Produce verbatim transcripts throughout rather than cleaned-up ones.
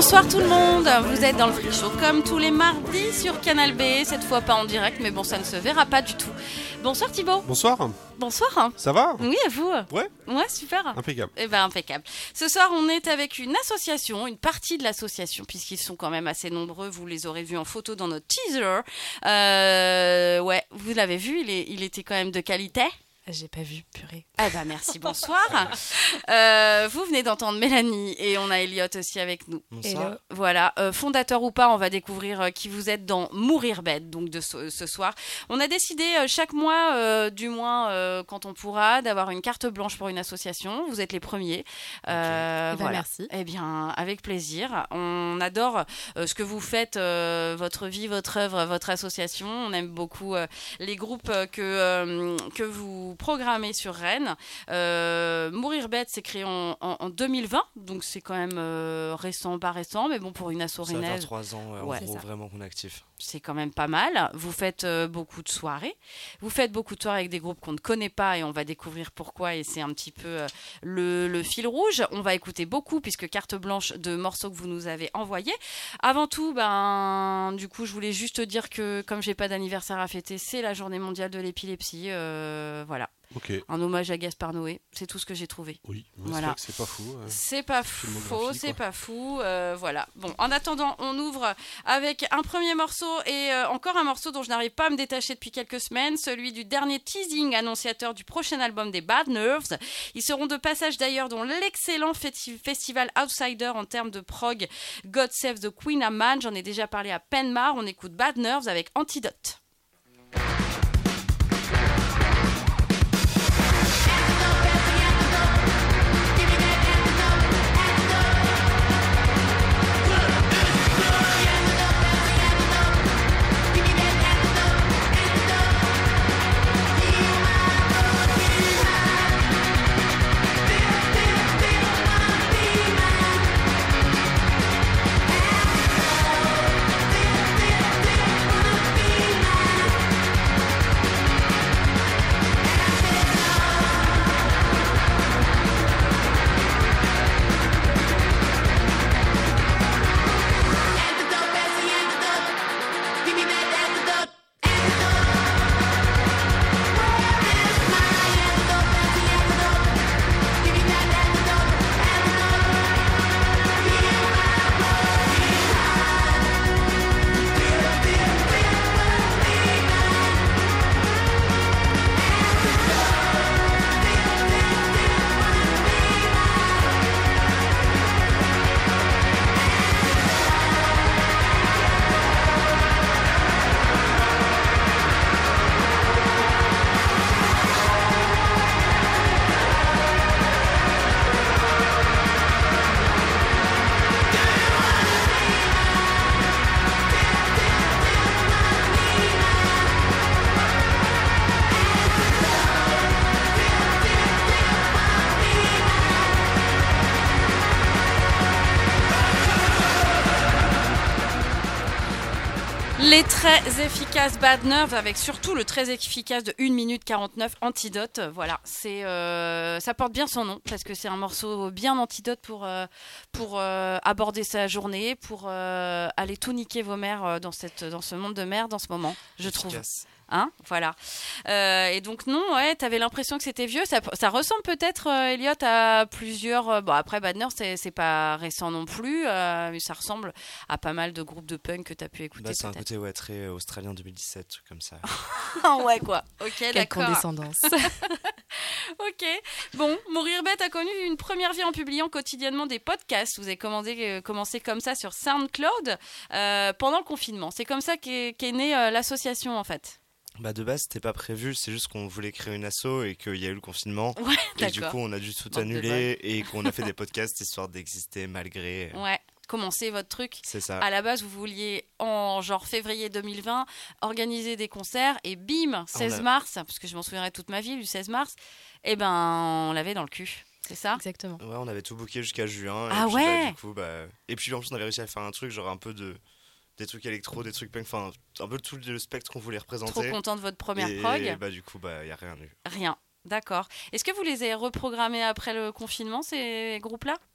Bonsoir tout le monde, vous êtes dans le Freak Show comme tous les mardis sur Canal B, cette fois pas en direct mais bon ça ne se verra pas du tout. Bonsoir Thibaut. Bonsoir. Bonsoir. Ça va ? Oui, à vous. Ouais. Ouais, super. Impeccable. Eh ben impeccable. Ce soir on est avec une association, une partie de l'association puisqu'ils sont quand même assez nombreux, vous les aurez vus en photo dans notre teaser. Euh, ouais, vous l'avez vu, il, est, il était quand même de qualité. J'ai pas vu, purée. Ah bah merci, bonsoir. euh, vous venez d'entendre Mélanie et on a Elliot aussi avec nous. Bonsoir. Voilà, euh, fondateur ou pas, on va découvrir euh, qui vous êtes dans Mourir bête, donc de ce, ce soir. On a décidé euh, chaque mois, euh, du moins euh, quand on pourra, d'avoir une carte blanche pour une association. Vous êtes les premiers. Euh, okay. voilà. Ben merci. Eh bien, avec plaisir. On adore euh, ce que vous faites, euh, votre vie, votre œuvre, votre association. On aime beaucoup euh, les groupes euh, que, euh, que vous programmé sur Rennes. Euh, Mourir bête, c'est créé en, en, en deux mille vingt, donc c'est quand même euh, récent, pas récent, mais bon, pour une asso rennaise. Ça fait trois ans, ouais, ouais, en gros, vraiment qu'on est actif. C'est quand même pas mal. Vous faites euh, beaucoup de soirées. Vous faites beaucoup de soirées avec des groupes qu'on ne connaît pas et on va découvrir pourquoi et c'est un petit peu euh, le, le fil rouge. On va écouter beaucoup puisque carte blanche de morceaux que vous nous avez envoyés. Avant tout, ben, du coup, je voulais juste dire que comme j'ai pas d'anniversaire à fêter, c'est la journée mondiale de l'épilepsie. Euh, voilà. Okay. Un hommage à Gaspard Noé, c'est tout ce que j'ai trouvé. Oui, voilà. C'est vrai que c'est pas fou. Euh, c'est pas faux, c'est pas fou. Euh, voilà. Bon, en attendant, on ouvre avec un premier morceau et euh, encore un morceau dont je n'arrive pas à me détacher depuis quelques semaines, celui du dernier teasing annonciateur du prochain album des Bad Nerves. Ils seront de passage d'ailleurs dans l'excellent festi- festival Outsider en termes de prog God Save the Queen à Man. J'en ai déjà parlé à Penmar. On écoute Bad Nerves avec Antidote. Les très efficaces Bad Nerves avec surtout le très efficace de une minute quarante-neuf Antidote. Voilà, c'est, euh, ça porte bien son nom parce que c'est un morceau bien antidote pour, euh, pour euh, aborder sa journée, pour euh, aller tout niquer vos mères dans, cette, dans ce monde de merde en ce moment, je trouve. Efficace. Hein, voilà. Euh, et donc non, ouais, t'avais l'impression que c'était vieux. Ça, ça ressemble peut-être, euh, Elliot, à plusieurs. Euh, bon, après Bad Nerves, c'est, c'est pas récent non plus, euh, mais ça ressemble à pas mal de groupes de punk que t'as pu écouter. Bah, c'est peut-être. un côté ouais, très australien deux mille dix-sept, truc comme ça. Ouais, quoi. Ok, Quelle d'accord. condescendance. Ok. Bon, Mourir bête a connu une première vie en publiant quotidiennement des podcasts. Vous avez commandé, euh, commencé comme ça sur SoundCloud euh, pendant le confinement. C'est comme ça qu'est, qu'est née euh, l'association en fait. Bah de base c'était pas prévu, c'est juste qu'on voulait créer une asso et qu'il y a eu le confinement. Ouais, et d'accord. du coup on a dû tout Manque de annuler et qu'on a fait des podcasts histoire d'exister malgré. Ouais. Commencer votre truc. C'est ça. À la base, vous vouliez, en genre février deux mille vingt, organiser des concerts et bim, seize mars, parce que je m'en souviendrai toute ma vie, du seize mars, et ben on l'avait dans le cul. C'est ça ? Exactement. Ouais, on avait tout booké jusqu'à juin. Ah et puis, ouais bah, du coup, bah... Et puis en plus on avait réussi à faire un truc, genre un peu de... des trucs électro, des trucs punk, enfin un peu tout le spectre qu'on voulait représenter. Trop content de votre première et, prog. Et bah du coup, bah y a rien eu. Rien. D'accord. Est-ce que vous les avez reprogrammés après le confinement, ces groupes-là ?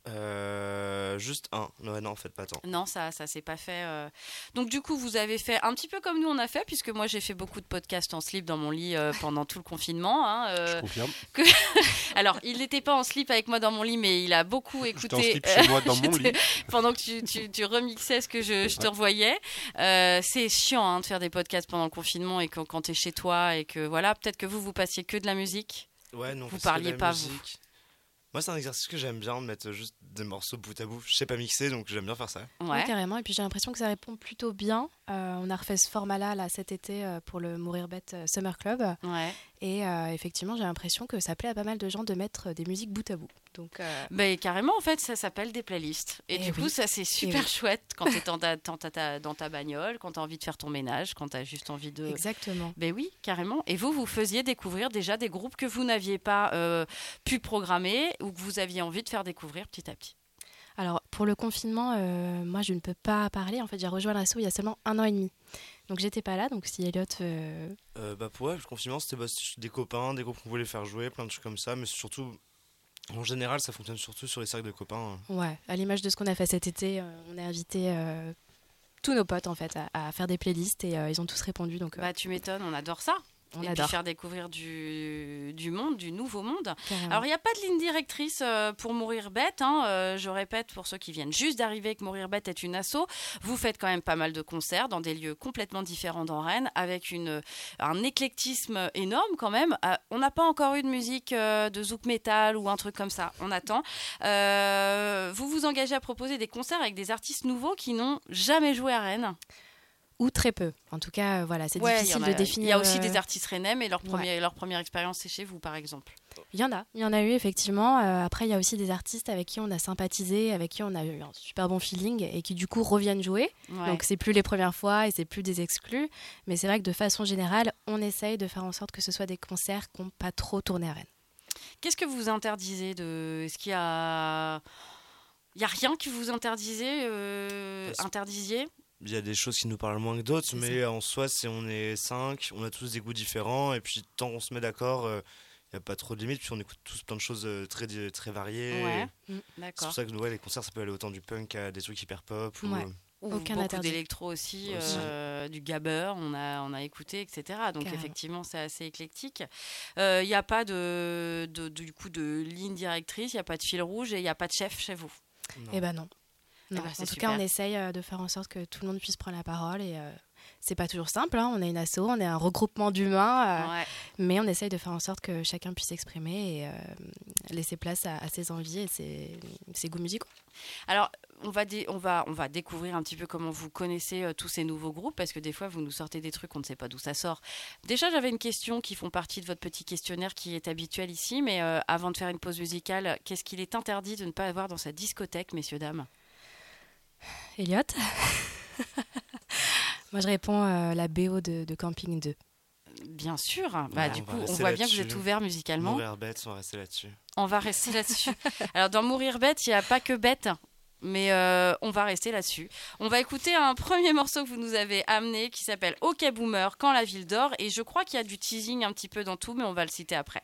Euh, juste un. Non, non, en fait, pas tant. Non, ça, ça s'est pas fait. euh. Donc du coup, vous avez fait un petit peu comme nous on a fait, puisque moi j'ai fait beaucoup de podcasts en slip dans mon lit euh, pendant tout le confinement. Hein, euh, Je confirme. que... Alors, il n'était pas en slip avec moi dans mon lit, mais il a beaucoup écouté. J'étais en slip chez moi dans mon lit. Pendant que tu, tu, tu remixais ce que je, je te revoyais. Euh, c'est chiant hein, de faire des podcasts pendant le confinement et que, quand tu es chez toi et que voilà, peut-être que vous, vous passiez que de la musique. Ouais, non, vous parliez pas, musique. vous. Moi, c'est un exercice que j'aime bien, de mettre juste des morceaux bout à bout. Je sais pas mixer, donc j'aime bien faire ça. Ouais. Oui, carrément. Et puis j'ai l'impression que ça répond plutôt bien. Euh, on a refait ce format-là là, cet été euh, pour le Mourir Bête euh, Summer Club. Ouais. Et euh, effectivement, j'ai l'impression que ça plaît à pas mal de gens de mettre des musiques bout à bout. Donc, euh... bah, carrément, en fait, ça s'appelle des playlists. Et, et du oui. coup, ça, c'est super oui. chouette quand tu es dans ta, dans, ta, dans ta bagnole, quand tu as envie de faire ton ménage, quand tu as juste envie de... Exactement. Ben oui, carrément. Et vous, vous faisiez découvrir déjà des groupes que vous n'aviez pas euh, pu programmer ou que vous aviez envie de faire découvrir petit à petit. Alors, pour le confinement, euh, moi, je ne peux pas parler. En fait, j'ai rejoint l'asso il y a seulement un an et demi. Donc, j'étais pas là. Donc, si Elliot... Euh... Euh, bah, pour ouais, le confinement, c'était bah, des copains, des groupes qu'on voulait faire jouer, plein de trucs comme ça. Mais surtout, en général, ça fonctionne surtout sur les cercles de copains. Ouais, à l'image de ce qu'on a fait cet été, euh, on a invité... Euh, tous nos potes, en fait, à, à faire des playlists. Et euh, ils ont tous répondu. Donc, euh... Bah, tu m'étonnes, on adore ça. On et adore. Puis faire découvrir du, du monde, du nouveau monde. Carrément. Alors, il n'y a pas de ligne directrice euh, pour Mourir Bête. Hein. Euh, je répète, pour ceux qui viennent juste d'arriver, que Mourir Bête est une asso. Vous faites quand même pas mal de concerts dans des lieux complètement différents dans Rennes, avec une, un éclectisme énorme quand même. Euh, on n'a pas encore eu de musique euh, de zouk metal ou un truc comme ça. On attend. Euh, vous vous engagez à proposer des concerts avec des artistes nouveaux qui n'ont jamais joué à Rennes. Ou très peu. En tout cas, euh, voilà, c'est ouais, difficile a, de définir. Il y a aussi euh... des artistes rennais, mais leur, premier, ouais. leur première expérience, c'est chez vous, par exemple. Il y en a. Il y en a eu, effectivement. Euh, après, il y a aussi des artistes avec qui on a sympathisé, avec qui on a eu un super bon feeling et qui, du coup, reviennent jouer. Ouais. Donc, c'est plus les premières fois et c'est plus des exclus. Mais c'est vrai que, de façon générale, on essaye de faire en sorte que ce soit des concerts qui n'ont pas trop tourné à Rennes. Qu'est-ce que vous interdisez de... Est-ce qu'il y a... Il n'y a rien que vous interdisez, euh... interdisiez Il y a des choses qui nous parlent moins que d'autres, c'est mais ça. En soi, si on est cinq, on a tous des goûts différents, et puis tant qu'on se met d'accord, il euh, n'y a pas trop de limites, puis on écoute tous plein de choses euh, très, très variées. Ouais, mmh, d'accord. C'est pour ça que ouais, les concerts, ça peut aller autant du punk à des trucs hyper pop. Ouais. Ou, ou Aucun beaucoup interdit. d'électro aussi, aussi. Euh, du gabber, on a, on a écouté, et cetera. Donc Carrément. Effectivement, c'est assez éclectique. Il euh, n'y a pas de, de, de, du coup, de ligne directrice, il n'y a pas de fil rouge et il n'y a pas de chef chez vous. Eh ben non. Non, bah, en tout super. cas, on essaye euh, de faire en sorte que tout le monde puisse prendre la parole et euh, c'est pas toujours simple. Hein. On est une asso, on est un regroupement d'humains, euh, ouais. mais on essaye de faire en sorte que chacun puisse s'exprimer et euh, laisser place à, à ses envies et ses, ses goûts musicaux. Alors, on va, dé- on, va, on va découvrir un petit peu comment vous connaissez euh, tous ces nouveaux groupes, parce que des fois, vous nous sortez des trucs, on ne sait pas d'où ça sort. Déjà, j'avais une question qui font partie de votre petit questionnaire qui est habituel ici, mais euh, avant de faire une pause musicale, qu'est-ce qu'il est interdit de ne pas avoir dans sa discothèque, messieurs, dames ? Elliot. Moi, je réponds euh, la B O de, de Camping deux. Bien sûr. Bah, ouais, du on coup, va on voit bien là-dessus. que vous êtes ouvert musicalement. Mourir Bête, on va rester là-dessus. On va rester là-dessus. Alors, dans Mourir Bête, il n'y a pas que Bête, mais euh, on va rester là-dessus. On va écouter un premier morceau que vous nous avez amené qui s'appelle OK Boomer, Quand la ville dort. Et je crois qu'il y a du teasing un petit peu dans tout, mais on va le citer après.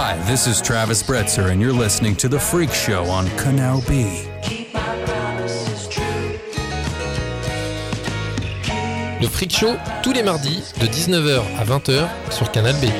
Hi, this is Travis Bretzer, and you're listening to The Freak Show on Canal B. Le Freak Show, tous les mardis, de dix-neuf heures à vingt heures sur Canal B.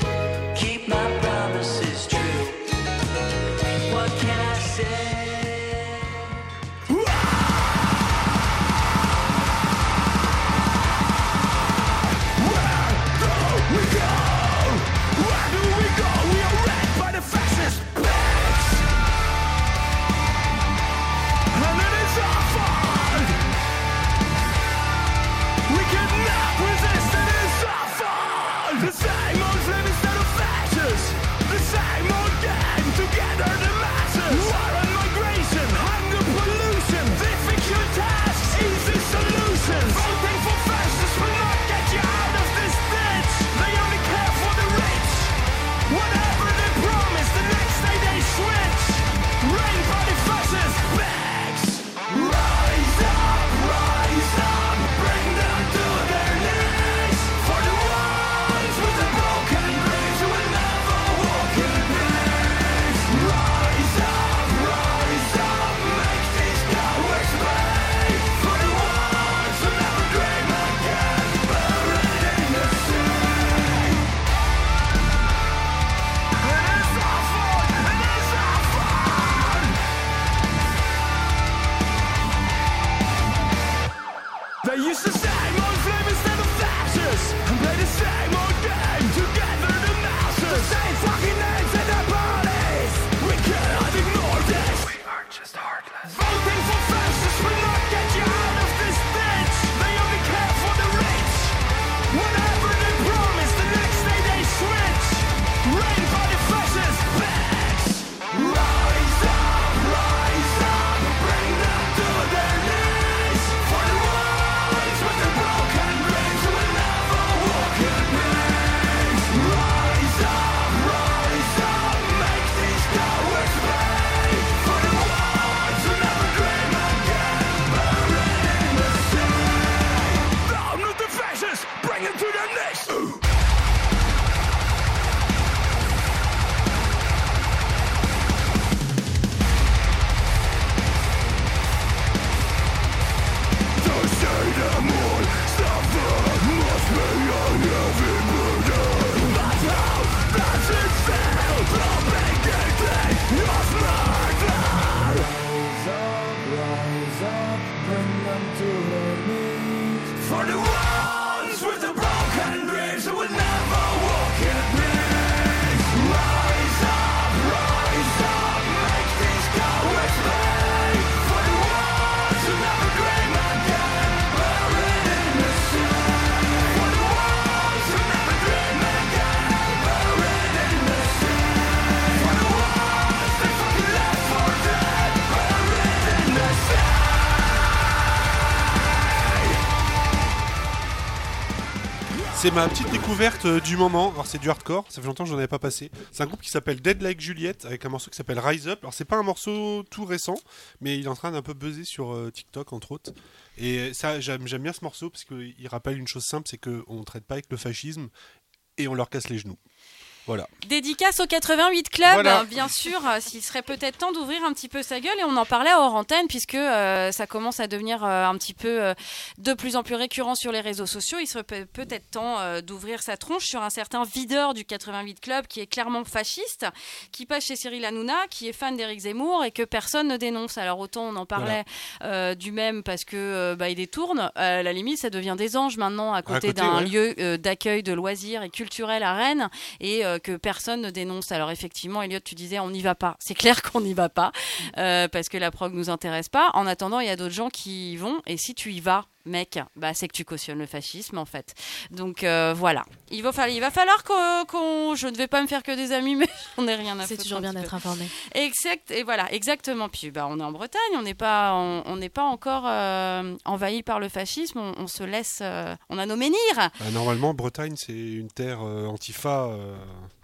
C'est ma petite découverte euh, du moment. Alors c'est du hardcore, ça fait longtemps que j'en avais pas passé. C'est un groupe qui s'appelle Dead Like Juliet avec un morceau qui s'appelle Rise Up. Alors c'est pas un morceau tout récent, mais il est en train d'un peu buzzer sur euh, TikTok entre autres. Et ça j'aime, j'aime bien ce morceau parce qu'il rappelle une chose simple, c'est qu'on traite pas avec le fascisme et on leur casse les genoux. Voilà. Dédicace au quatre-vingt-huit Club, voilà. Bien sûr, euh, s'il serait peut-être temps d'ouvrir un petit peu sa gueule, et on en parlait hors antenne, puisque euh, ça commence à devenir euh, un petit peu euh, de plus en plus récurrent sur les réseaux sociaux. Il serait pe- peut-être temps euh, d'ouvrir sa tronche sur un certain videur du quatre-vingt-huit Club qui est clairement fasciste, qui passe chez Cyril Hanouna, qui est fan d'Éric Zemmour et que personne ne dénonce. Alors autant on en parlait voilà. euh, du même parce que euh, bah, il détourne, à la limite ça devient des anges maintenant à côté, à côté d'un ouais. lieu euh, d'accueil de loisirs et culturel à Rennes, et euh, que personne ne dénonce. Alors effectivement, Elliot, tu disais on n'y va pas. C'est clair qu'on n'y va pas euh, parce que la prog nous intéresse pas. En attendant, il y a d'autres gens qui y vont, et si tu y vas, mec, bah, c'est que tu cautionnes le fascisme en fait. Donc euh, voilà. Il va, falloir, il va falloir qu'on, qu'on... Je ne vais pas me faire que des amis, mais j'en ai rien à c'est foutre. C'est toujours bien d'être informé. Exact. Et voilà, exactement. Puis bah, on est en Bretagne, on n'est pas, on, on n'est pas encore euh, envahi par le fascisme. On, on se laisse, euh, on a nos menhirs. Bah, normalement, Bretagne, c'est une terre euh, antifa. Euh...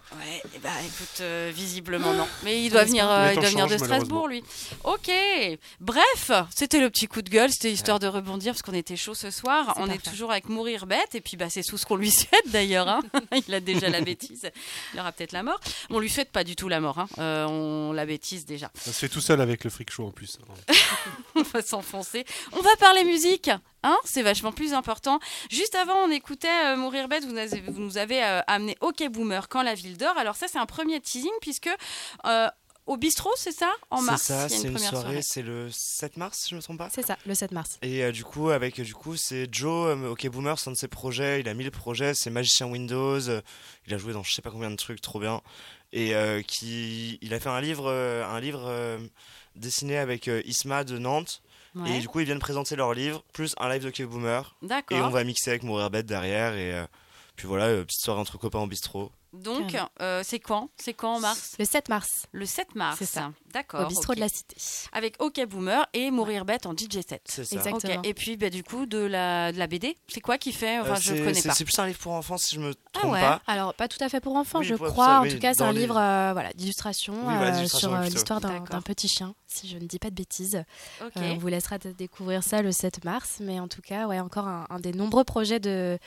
Ouais, et bah écoute, euh, visiblement non. Mais il doit venir, euh, il doit venir de Strasbourg, lui. Ok. Bref, c'était le petit coup de gueule, c'était histoire de rebondir parce qu'on était chaud ce soir. C'est on parfait. Est toujours avec Mourir bête et puis bah c'est tout ce qu'on lui souhaite d'ailleurs. Hein. Il a déjà la bêtise, il aura peut-être la mort. On lui souhaite pas du tout la mort. Hein. Euh, on la bêtise déjà. Ça se fait tout seul avec le Freak Show en plus. On va s'enfoncer. On va parler musique. Hein, c'est vachement plus important. Juste avant, on écoutait euh, Mourir bête. Vous, avez, vous nous avez euh, amené OK Boomer, Quand la ville dort. Alors ça, c'est un premier teasing puisque euh, au bistrot, c'est ça, en mars. C'est ça, il y a une c'est une première soirée, soirée. C'est le sept mars, si je ne me trompe pas. C'est ça, le sept mars. Et euh, du coup, avec du coup, c'est Joe, euh, OK Boomer, c'est un de ses projets. Il a mille projets, c'est magicien Windows. Euh, il a joué dans je sais pas combien de trucs, trop bien. Et euh, qui, il a fait un livre, euh, un livre euh, dessiné avec euh, Isma de Nantes. Ouais. Et du coup, ils viennent présenter leur livre, plus un live de OK Boomer. D'accord. Et on va mixer avec Mourir bête derrière. Et euh, puis voilà, euh, petite soirée entre copains en bistrot. Donc, euh, c'est quand C'est quand en mars? Le sept mars. Le sept mars, c'est ça. D'accord. Au bistrot okay. de la Cité. Avec OK Boomer et Mourir bête en D J set. C'est ça. Exactement. Okay. Et puis, bah, du coup, de la, de la B D, c'est quoi qui fait Enfin, euh, je connais c'est, pas. C'est plus un livre pour enfants, si je me trompe ah ouais. pas. Alors, pas tout à fait pour enfants, oui, je pour crois. ça, en oui, tout cas, c'est un les... livre euh, voilà, d'illustration, oui, voilà, euh, d'illustration sur euh, plutôt. l'histoire d'un, d'un petit chien, si je ne dis pas de bêtises. Okay. Euh, on vous laissera découvrir ça le sept mars. Mais en tout cas, ouais, encore un, un des nombreux projets de...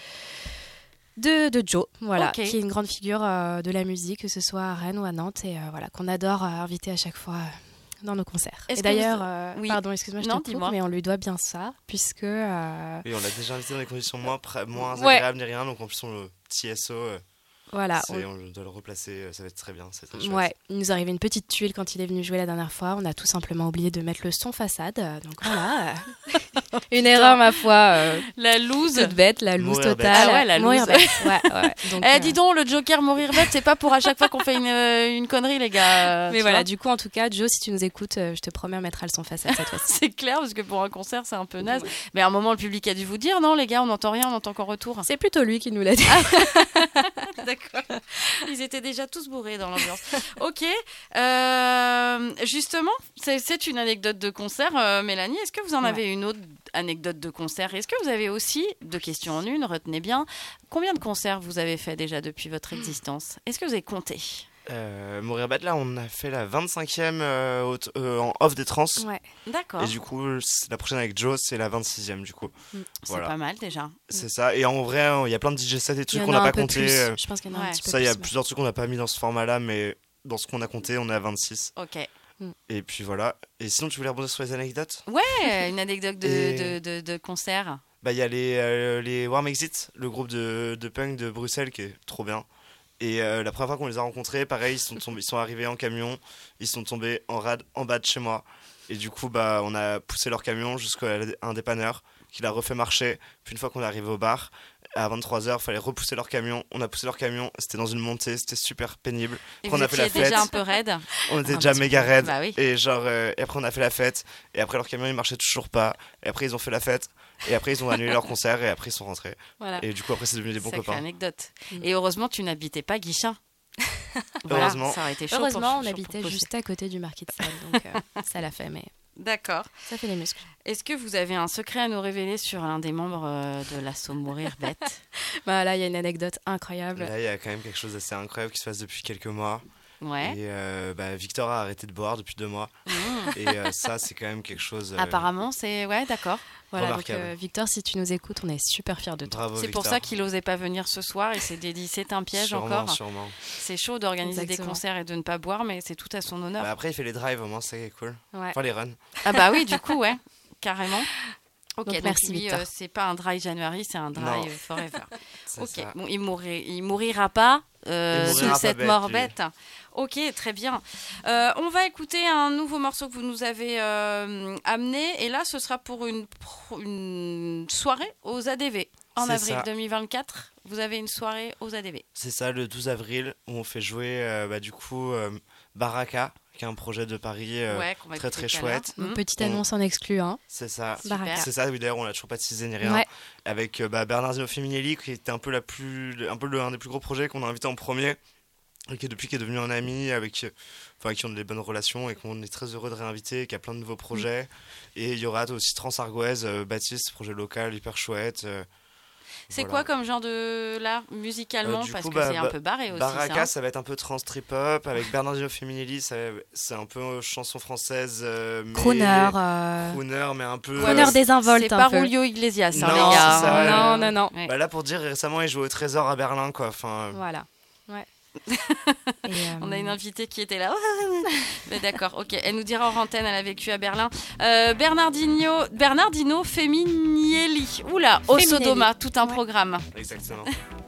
De, de Joe, voilà, okay. qui est une grande figure euh, de la musique, que ce soit à Rennes ou à Nantes, et euh, voilà, qu'on adore euh, inviter à chaque fois euh, dans nos concerts. Est-ce et d'ailleurs, vous... euh, oui. pardon, excuse-moi, je non, te coupe, mais on lui doit bien ça, puisque... Euh... Oui, on l'a déjà invité dans des conditions moins, pré- moins ouais. agréables ni rien, donc en plus, on le petit S O... Euh... Voilà, on... on doit le replacer, ça va être très bien, c'est très chouette. Ouais, il nous arrivait une petite tuile quand il est venu jouer la dernière fois. On a tout simplement oublié de mettre le son façade. Donc voilà, une erreur ma foi. Euh, la loose. Toute bête, la loose Mourir totale. bête. Ah ouais, la Mourir loose. bête. Ouais, ouais. Donc, eh, euh... dis donc, le Joker Mourir bête, c'est pas pour à chaque fois qu'on fait une, euh, une connerie, les gars. Mais voilà, vois du coup, en tout cas, Joe, si tu nous écoutes, euh, je te promets, on mettra le son façade cette fois-ci. C'est clair, parce que pour un concert, c'est un peu naze. Ouais. Mais à un moment, le public a dû vous dire, non, les gars, on n'entend rien, on n'entend qu'en retour. C'est plutôt lui qui nous l'a dit. D'accord. Ils étaient déjà tous bourrés dans l'ambiance. Ok. Euh, justement, c'est, c'est une anecdote de concert. Euh, Mélanie, est-ce que vous en avez ouais. une autre anecdote de concert? Est-ce que vous avez aussi, deux questions en une, retenez bien, combien de concerts vous avez fait déjà depuis votre existence? Est-ce que vous avez compté? Euh, Mourir bête, là, on a fait la vingt-cinquième euh, au t- euh, en off des trans. Ouais, d'accord. Et du coup, la prochaine avec Joe, c'est la vingt-sixième, du coup. Mmh. Voilà. C'est pas mal déjà. C'est mmh. ça. Et en vrai, il y a plein de D J sets et trucs qu'on n'a pas compté. Euh, Je pense qu'il y en a ouais. un petit peu ça, il y a plus, plusieurs trucs qu'on n'a pas mis dans ce format-là, mais dans ce qu'on a compté, on est à vingt-six. Ok. Mmh. Et puis voilà. Et sinon, tu voulais rebondir sur les anecdotes? Ouais, une anecdote de, et... de, de, de concert. Bah, il y a les, euh, les Warm Exit, le groupe de, de punk de Bruxelles qui est trop bien. Et euh, la première fois qu'on les a rencontrés, pareil, ils sont, tombés, ils sont arrivés en camion, ils sont tombés en rade en bas de chez moi. Et du coup, bah, on a poussé leur camion jusqu'à un dépanneur qui l'a refait marcher. Puis une fois qu'on est arrivé au bar, à vingt-trois heures, il fallait repousser leur camion. On a poussé leur camion, c'était dans une montée, c'était super pénible. Et après, vous on a fait la étiez fête. déjà un peu raide. On était déjà méga raide. Bah oui. Et genre, euh, et après, on a fait la fête. Et après, leur camion, il marchait toujours pas. Et après, ils ont fait la fête. Et après, ils ont annulé leur concert. Et après, ils sont rentrés. Voilà. Et du coup, après, c'est devenu des bons Sacrée copains. anecdote. Et heureusement, tu n'habitais pas Guichin. Voilà, heureusement. Ça aurait été chaud. Heureusement, pour, on chaud habitait pour juste à côté du Marquis de Sade, donc euh, ça l'a fait, mais d'accord. Ça fait les muscles. Est-ce que vous avez un secret à nous révéler sur l'un des membres euh, de l'assaut Mourir bête? Bah là, il y a une anecdote incroyable. Là, il y a quand même quelque chose d'assez incroyable qui se passe depuis quelques mois. Ouais. Et euh, bah, Victor a arrêté de boire depuis deux mois. Mmh. Et euh, ça, c'est quand même quelque chose. Euh, Apparemment, c'est ouais, d'accord. Voilà, donc, euh, Victor, si tu nous écoutes, on est super fiers de toi. Bravo, c'est Victor. pour ça qu'il n'osait pas venir ce soir. Il s'est dit c'est un piège sûrement, encore. Sûrement. C'est chaud d'organiser Exactement. des concerts et de ne pas boire, mais c'est tout à son honneur. Bah, après, il fait les drives, au moins, c'est cool. Ouais. Enfin, les runs. Ah bah oui, du coup, ouais, carrément. Ok, donc, donc merci lui, Victor. Euh, c'est pas un dry January, c'est un dry euh, forever. C'est ok, ça. bon, il mourra, il mourira pas euh, il mourira sous cette bête, mort lui. bête. Ok, très bien. Euh, on va écouter un nouveau morceau que vous nous avez euh, amené, et là, ce sera pour une, une soirée aux A D V en C'est avril ça. deux mille vingt-quatre. Vous avez une soirée aux A D V. C'est ça, le douze avril, où on fait jouer, euh, bah, du coup, euh, Baraka, qui est un projet de Paris euh, Ouais, qu'on va très écouter très tout à l'heure. chouette. Donc, Mmh. petite On- annonce en exclu, hein. C'est ça. Baraka. C'est ça, oui, d'ailleurs, on l'a toujours pas teasé ni rien. Ouais. Avec euh, bah, Bernardino Feminelli, qui était un peu, la plus, un peu le, un des plus gros projets qu'on a invité en premier. Et qui depuis qui est devenu un ami, avec, euh, enfin, avec qui on a des bonnes relations et qu'on est très heureux de réinviter, qui a plein de nouveaux projets. Mmh. Et il y aura aussi Trans Argoise, euh, Baptiste, projet local hyper chouette. Euh, C'est Voilà. quoi comme genre de là musicalement Euh, du parce coup, que bah, c'est un bah, peu barré aussi. Baraka, ça, hein. ça va être un peu trans trip hop avec Bernardino Feminelli, ça- c'est un peu chanson française. Euh, mais- Crooner. Euh... Crooner, mais un peu. Crooner euh, désinvolte C'est un pas peu. Julio Iglesias, hein, Non, les gars. c'est ça, non, Euh, non, non. ouais. Bah là, pour dire, récemment, il jouait au Trésor à Berlin, quoi. Enfin, Voilà. Ouais. Et, euh, On a une invitée qui était là. Mais d'accord, ok. Elle nous dira en antenne, elle a vécu à Berlin. Euh, Bernardino, Bernardino Feminielli. Oula, au Feminelli. Sodoma, tout un Ouais. programme. exactement.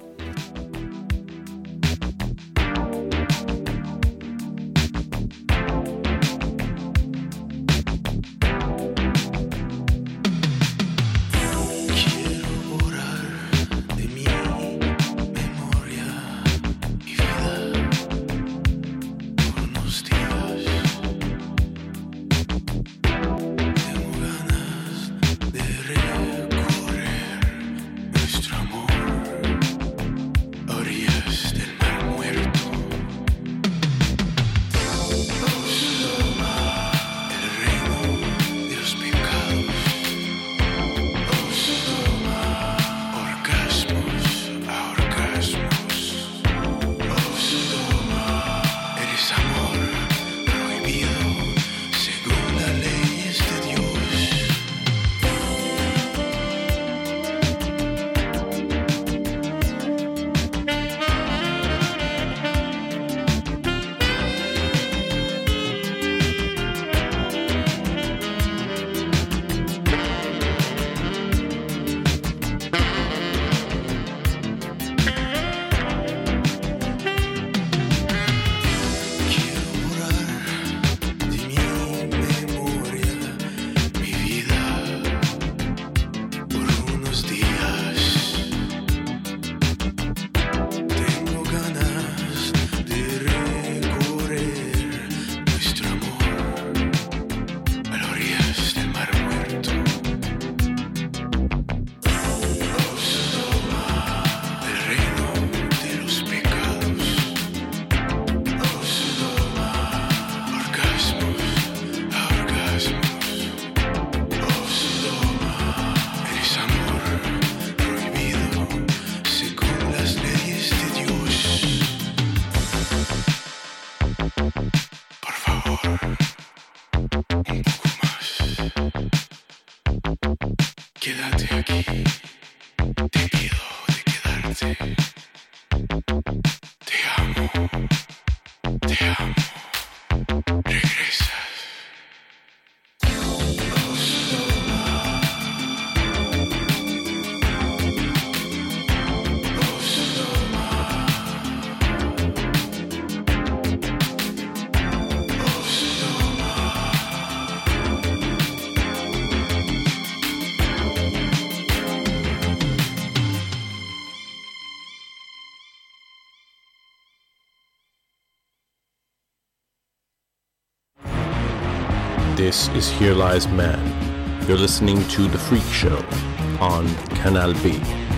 This is Here Lies Man. You're listening to The Freak Show on Canal B.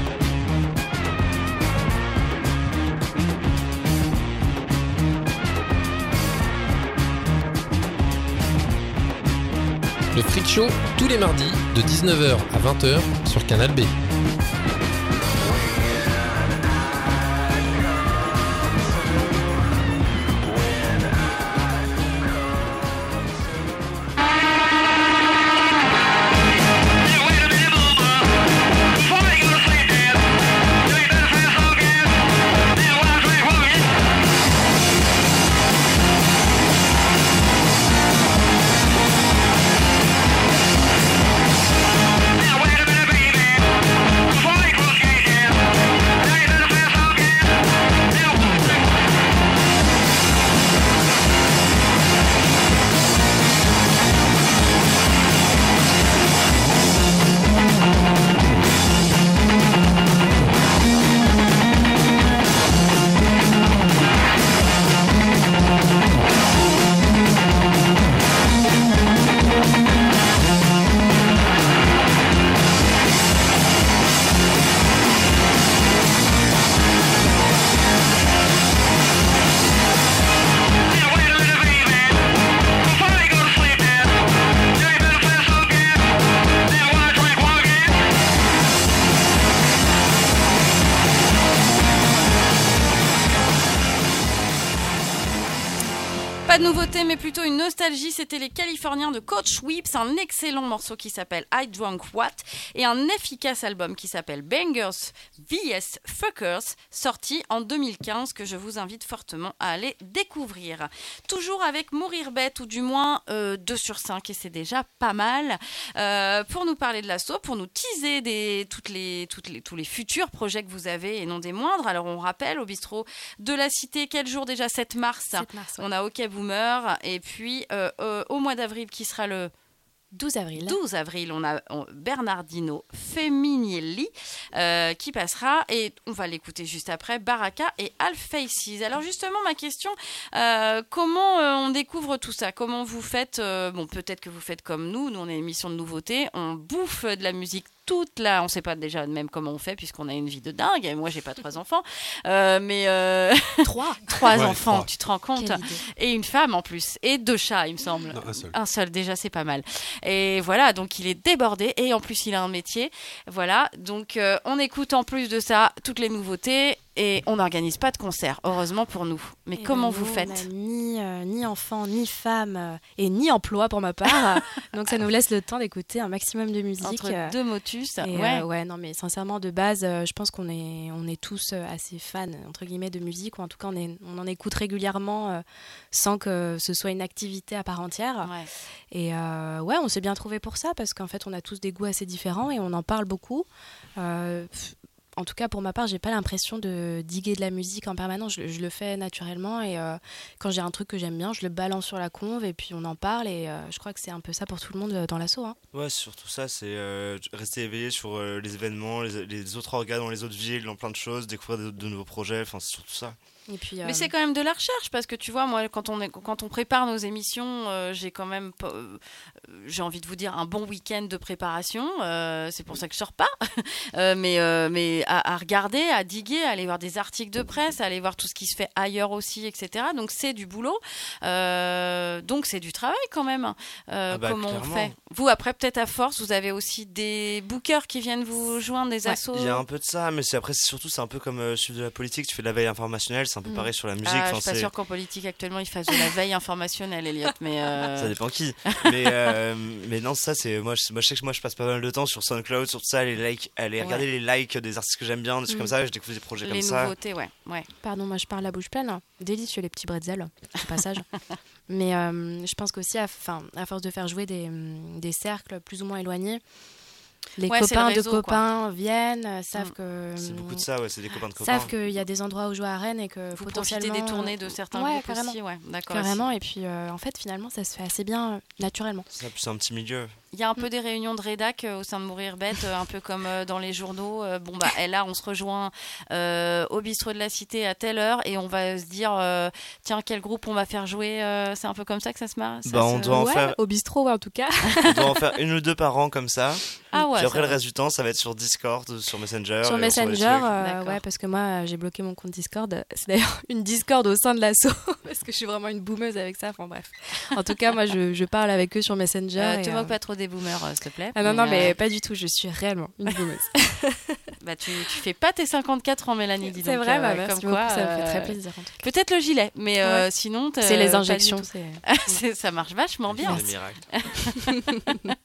Le Freak Show, tous les mardis, de dix-neuf heures à vingt heures sur Canal B. Now wait a minute, baby. Pas de nouveauté, mais plutôt une nostalgie. C'était les Californiens de Coach Whips, un excellent morceau qui s'appelle I Drunk What et un efficace album qui s'appelle Bangers vs Fuckers, sorti en deux mille quinze, que je vous invite fortement à aller découvrir. Toujours avec Mourir Bête, ou du moins euh, deux sur cinq, et c'est déjà pas mal. Euh, pour nous parler de l'assaut, pour nous teaser des, toutes les, toutes les, tous les futurs projets que vous avez, et non des moindres. Alors on rappelle, au bistrot de la Cité, quel jour déjà? sept mars, sept mars, ouais. On a OK Boomer, et puis euh, euh, au mois d'avril, qui sera le douze avril. douze avril, on a on, Bernardino Femminelli euh, qui passera, et on va l'écouter juste après, Baraka et Half Faces. Alors justement, ma question, euh, comment euh, on découvre tout ça? Comment vous faites euh, Bon, peut-être que vous faites comme nous, nous on est une émission de nouveautés, on bouffe de la musique toute là, on sait pas déjà même comment on fait puisqu'on a une vie de dingue, et moi j'ai pas trois enfants, euh, mais euh... trois trois Ouais, enfants, trois. tu te rends compte, et une femme en plus, et deux chats il me semble. Non, un seul. Un seul, déjà c'est pas mal. Et voilà, donc il est débordé, et en plus il a un métier, voilà, donc euh, on écoute en plus de ça toutes les nouveautés, et on n'organise pas de concert, heureusement pour nous. Mais Et comment ben vous nous, faites? On n'a ni, euh, ni enfant, ni femme, euh, et ni emploi pour ma part. Donc ça nous laisse le temps d'écouter un maximum de musique. Entre euh, deux motus, et, ouais. euh, ouais, non, mais sincèrement, de base, euh, je pense qu'on est, on est tous euh, assez fans, entre guillemets, de musique, ou en tout cas, on, est, on en écoute régulièrement euh, sans que ce soit une activité à part entière. Ouais. Et euh, ouais, on s'est bien trouvé pour ça, parce qu'en fait, on a tous des goûts assez différents et on en parle beaucoup. Euh, En tout cas, pour ma part, j'ai pas l'impression de diguer de la musique en permanence. Je, je le fais naturellement, et euh, quand j'ai un truc que j'aime bien, je le balance sur la conve et puis on en parle. Et euh, je crois que c'est un peu ça pour tout le monde euh, dans l'assaut. Hein. Ouais, surtout ça, c'est euh, rester éveillé sur euh, les événements, les, les autres organes dans les autres villes, dans plein de choses, découvrir de, de nouveaux projets, enfin c'est surtout ça. Et puis, euh, Mais c'est quand même de la recherche, parce que tu vois, moi, quand on, est, quand on prépare nos émissions, euh, j'ai quand même, euh, j'ai envie de vous dire, un bon week-end de préparation. Euh, c'est pour ça que je sors pas. euh, mais euh, mais à, à regarder, à diguer, à aller voir des articles de presse, à aller voir tout ce qui se fait ailleurs aussi, et cetera. Donc c'est du boulot. Euh, donc c'est du travail quand même. Euh, Ah bah, comment clairement. on fait? Vous, après, peut-être à force, vous avez aussi des bookers qui viennent vous joindre, des Ouais. assos. Il y a un peu de ça, mais c'est, après c'est surtout c'est un peu comme euh, suivre de la politique, tu fais de la veille informationnelle, c'est un peu Mm. pareil sur la musique. Ah, enfin, je suis pas c'est- sûre qu'en politique actuellement ils fassent de la veille informationnelle, Elliot, mais euh, Ça dépend qui. mais, euh, mais non, ça c'est. Moi je, moi je sais que moi je passe pas mal de temps sur SoundCloud, sur tout ça, les likes, aller Ouais. regarder les likes des artistes que j'aime bien, des trucs Mm. comme ça, et je découvre des projets les comme ça. nouveautés, ouais, ouais. Pardon, moi je parle la bouche pleine. Délicieux les petits bretzels, au passage. Mais euh, je pense qu'aussi, à, fin, à force de faire jouer des, hum, des cercles plus ou moins éloignés, les Ouais, c'est copains le réseau, de copains viennent, euh, savent Mm. que. C'est hum, beaucoup de ça, ouais, c'est des copains de copains. savent qu'il y a des endroits où jouer à Rennes et que Vous potentiellement. profitez des tournées de certains ouais, groupes carrément. aussi, ouais, d'accord. Carrément, et puis euh, en fait, finalement, ça se fait assez bien euh, naturellement. C'est ça, puis c'est un petit milieu. Il y a un peu des réunions de rédac euh, au sein de Mourir Bête, euh, un peu comme euh, dans les journaux. Euh, bon, bah, et là, on se rejoint euh, au bistrot de la Cité à telle heure, et on va se dire, euh, tiens, quel groupe on va faire jouer. euh, c'est un peu comme ça que ça se marche. Bah, on doit en ouais, faire- au bistrot, ouais, en tout cas. On doit en faire une ou deux par an comme ça. Ah ouais. Puis après, ça le va. reste du temps, ça va être sur Discord, sur Messenger. Sur et on s'envoie des Messenger, trucs. euh, D'accord. ouais, parce que moi, euh, j'ai bloqué mon compte Discord. C'est d'ailleurs une Discord au sein de l'asso, parce que je suis vraiment une boumeuse avec ça. Enfin bref. En tout cas, moi, je, je parle avec eux sur Messenger. Euh, et, te euh, moque pas trop des boomers, euh, s'il te plaît. Ah non, non, euh, mais pas du tout. Je suis réellement une boumeuse. bah, tu, tu fais pas tes cinquante-quatre ans, Mélanie, dis C'est donc. vrai, euh, bah, ouais, merci comme beaucoup. quoi, Ça me fait euh, très plaisir. En tout cas. Peut-être le gilet, mais euh, Ouais. sinon. t'as- C'est les pas du injections. tout. c'est- C'est- ça marche vachement bien. Des miracles.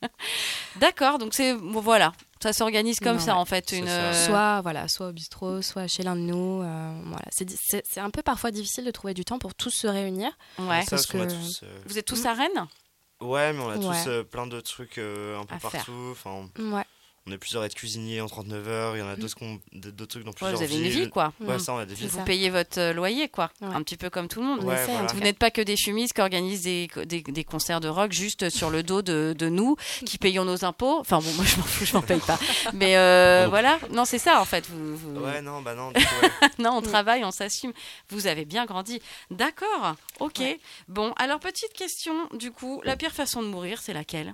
D'accord, donc c'est bon, voilà, ça s'organise comme Non, ça ouais. en fait. C'est Une, ça. euh, Soit, voilà, soit au bistrot, soit chez l'un de nous. euh, voilà. c'est, di- c'est, c'est un peu parfois difficile de trouver du temps pour tous se réunir. ouais. Ça, Parce parce qu'on a que- tous, euh, Vous êtes tous à Rennes? Ouais, mais on a Ouais. tous euh, plein de trucs euh, un peu À faire. partout. Enfin, Ouais. on est plusieurs à être cuisiniers en trente-neuf heures. Il y en a d'autres, qui ont d- d'autres trucs dans Ouais, plusieurs vous avez une villes. vie quoi. Ouais, Mm. ça, on a des C'est villes. Vous ça. payez votre euh, loyer quoi, Ouais. un petit peu comme tout le monde. On Ouais, essaie, en voilà. tout Vous cas. n'êtes pas que des fumistes qui organisent des, des, des concerts de rock juste sur le dos de, de nous qui payons nos impôts. Enfin bon, moi je m'en fous, je m'en paye pas. Mais euh, Oh. voilà, non c'est ça en fait. Vous, vous- Ouais, non, bah non. du coup, ouais. non, on travaille, on s'assume. Vous avez bien grandi. D'accord, ok. Ouais. Bon, alors petite question du coup, la pire façon de mourir, c'est laquelle?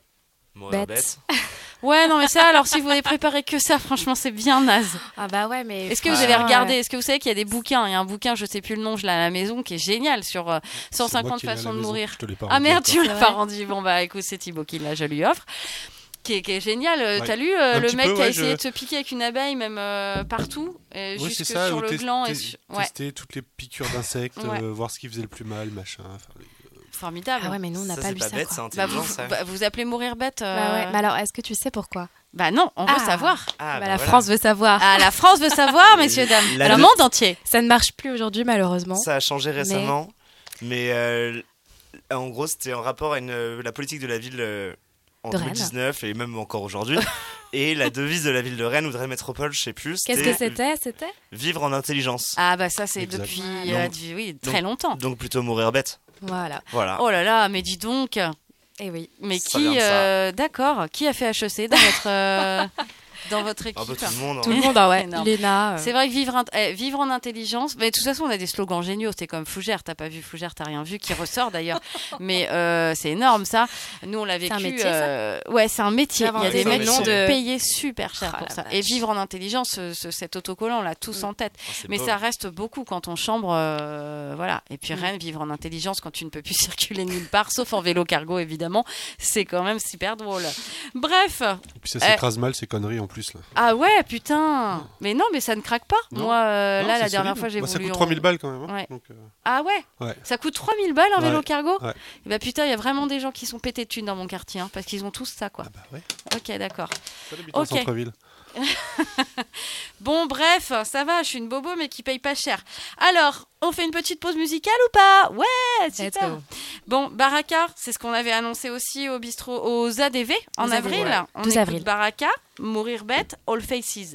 Mourir Bête. bête. Ouais, non mais ça, alors si vous n'avez préparé que ça, franchement c'est bien naze. Ah bah ouais, mais. Est-ce que vous Ouais. avez regardé, est-ce que vous savez qu'il y a des bouquins, il y a un bouquin, je sais plus le nom, je l'ai à la maison, qui est génial sur euh, C'est moi cent cinquante qui l'ai à la façons de maison, mourir. je te l'ai pas Ah rendu merde, encore. tu me C'est l'as vrai. pas rendu. Bon bah écoute, c'est Thibaut qui l'a, je lui offre. Qui est, qui est génial. Ouais. T'as lu euh, le mec peu, qui a ouais, essayé je... de se piquer avec une abeille, même euh, partout, et oui, jusque ça, sur le test- gland. Et test- sur... ouais. Tester toutes les piqûres d'insectes, Ouais. euh, voir ce qui faisait le plus mal, machin. Enfin, Formidable. Ah ouais, mais nous, on n'a Ça, pas c'est lu pas ça. bête, quoi. c'est Bah, intelligent, vous, ça. bah, vous appelez mourir bête. euh... Bah ouais. Mais alors, est-ce que tu sais pourquoi? Bah non, on veut Ah. savoir. Ah, Bah, bah la voilà. France veut savoir. Ah, la France veut savoir, messieurs, dames. La Le de- monde entier. Ça ne marche plus aujourd'hui, malheureusement. Ça a changé récemment, mais, euh, en gros, c'était en rapport à une, la politique de la ville euh, en De deux mille dix-neuf et même encore aujourd'hui. Et la devise de la ville de Rennes ou de Rennes Métropole, je sais plus. Qu'est-ce que c'était C'était Vivre en intelligence. Ah bah ça, c'est Exact. depuis Donc- euh, du- oui, très donc- longtemps. Donc plutôt mourir bête. Voilà. Voilà. Oh là là, mais dis donc. Et oui. Mais Ça vient qui, de ça. euh, d'accord, qui a fait H E C dans votre, euh, dans votre équipe? Un peu tout le monde. hein. Tout le monde, ah ouais. Énorme. Léna. euh, C'est vrai que vivre, int- eh, vivre en intelligence, mais de toute façon on a des slogans géniaux, c'est comme Fougère, t'as pas vu Fougère, t'as rien vu, qui ressort d'ailleurs, mais euh, c'est énorme ça. Nous on l'a vécu. un métier, ça euh, ouais, c'est un métier. D'avoir Il y a un des métier. mecs qui C'est un sont métier. payés super cher Oh pour la ça. vache. Et vivre en intelligence, ce- ce- cet autocollant on l'a tous en tête. Oh, c'est Mais pauvre. ça reste beaucoup quand on chambre, euh, voilà. Et puis Mm. Rennes, vivre en intelligence quand tu ne peux plus circuler nulle part, sauf en vélo cargo évidemment, c'est quand même super drôle. Bref, Et puis ça s'écrase mal, ces conneries en plus. Là. ah ouais, putain. Mais non, mais ça ne craque pas. Non. Moi, euh, Non, là, c'est la dernière solide. fois, j'ai Bah, voulu. Ça coûte trois mille balles quand même. hein. Ouais. Donc, euh, Ah ouais, ouais. ça coûte trois mille balles un vélo Ouais. cargo. Ouais. Et bah putain, il y a vraiment des gens qui sont pétés de thunes dans mon quartier, hein, parce qu'ils ont tous ça, quoi. Ah bah ouais. Ok, d'accord. Ça habite en Ok. centre-ville. Bon, bref, ça va, je suis une bobo, mais qui paye pas cher. Alors, on fait une petite pause musicale ou pas? Ouais, Let's super. go. Bon, Baraka, c'est ce qu'on avait annoncé aussi au bistrot, aux A D V en Aux A D V, avril. ouais. On douze écoute avril. Baraka, Mourir bête, All Faces.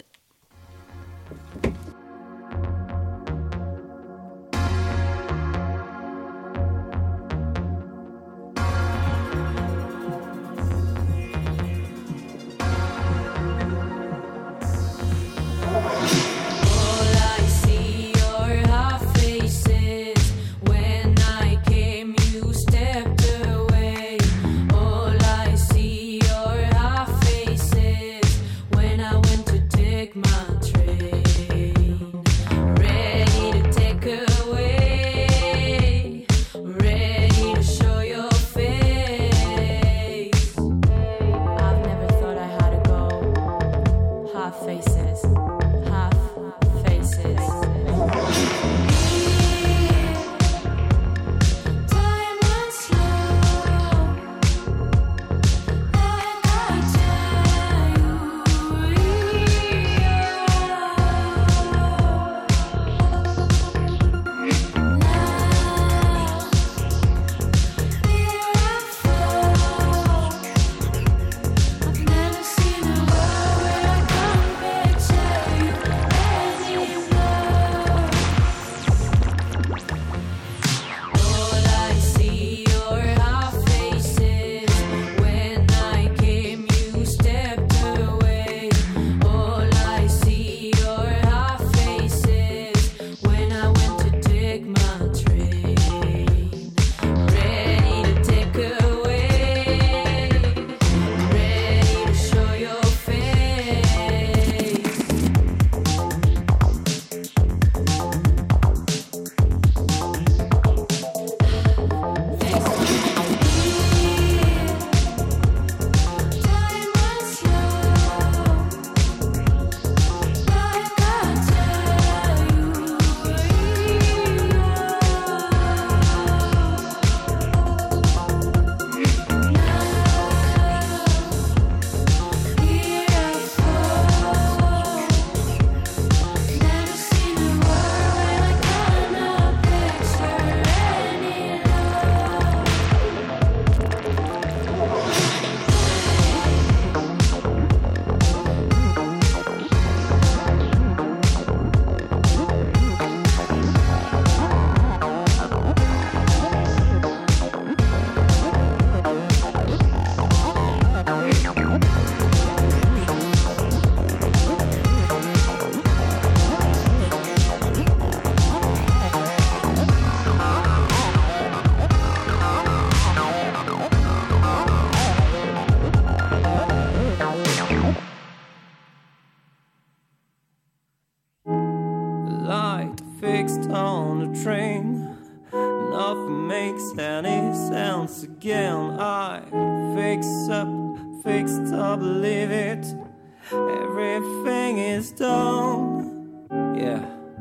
Faces, half faces. Time went slow, like I tell you. Now, here I fall. I've never seen a world where I can't picture you anymore. All I see are half faces. When I came, you stepped away. All I see are half faces. When I went to take my train, ready to take away, ready to show your face. Time went slow, like I tell you. Here I fall. Never seen a world where I cannot picture any love. Light fixed on a train. Nothing makes any sense again. I fix up, fixed, I believe it. Everything is done. Yeah.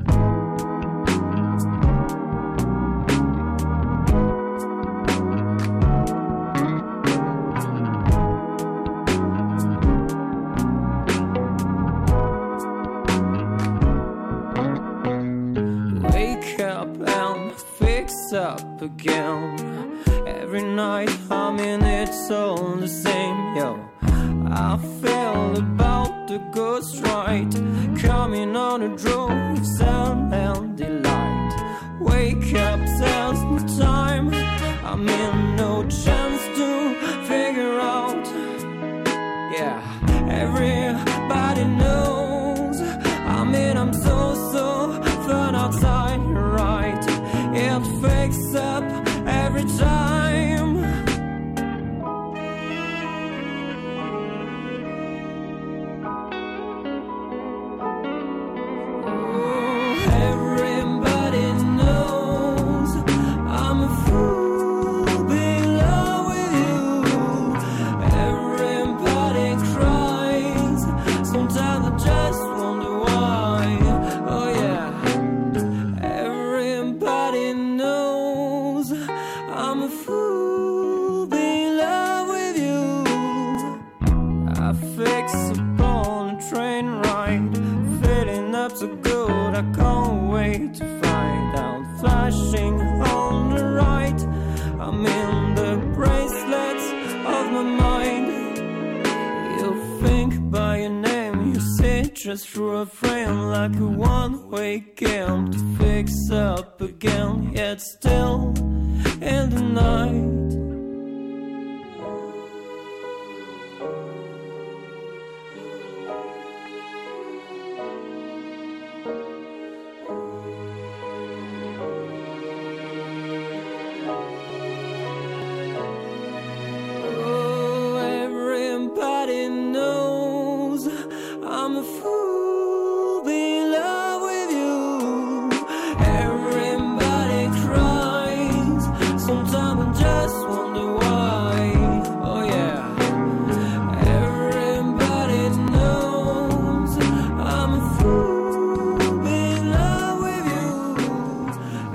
Wake up and fix up again. Every night I'm in, it's all the same, yo. I feel about the ghost right, coming on a drone of sound and delight. Wake up, there's no time, I'm in no chance to figure out. Yeah, everybody knows, I mean I'm so, so fun outside, right? It wakes up every time. Everybody knows I'm a fool, be in love with you. Everybody cries, sometimes I just wonder why. Oh yeah. Everybody knows I'm a fool, be in love with you. I fix up on a train ride, filling up so good I can't wait to find out. Flashing on the right, I'm in the bracelets of my mind. You think by your name, you sit just through a frame like a one-way game to fix up again, yet still in the night. Oh, everybody knows I'm a fool, be in love with you. Everybody cries, sometimes I just wonder why. Oh yeah. Everybody knows I'm a fool, be in love with you.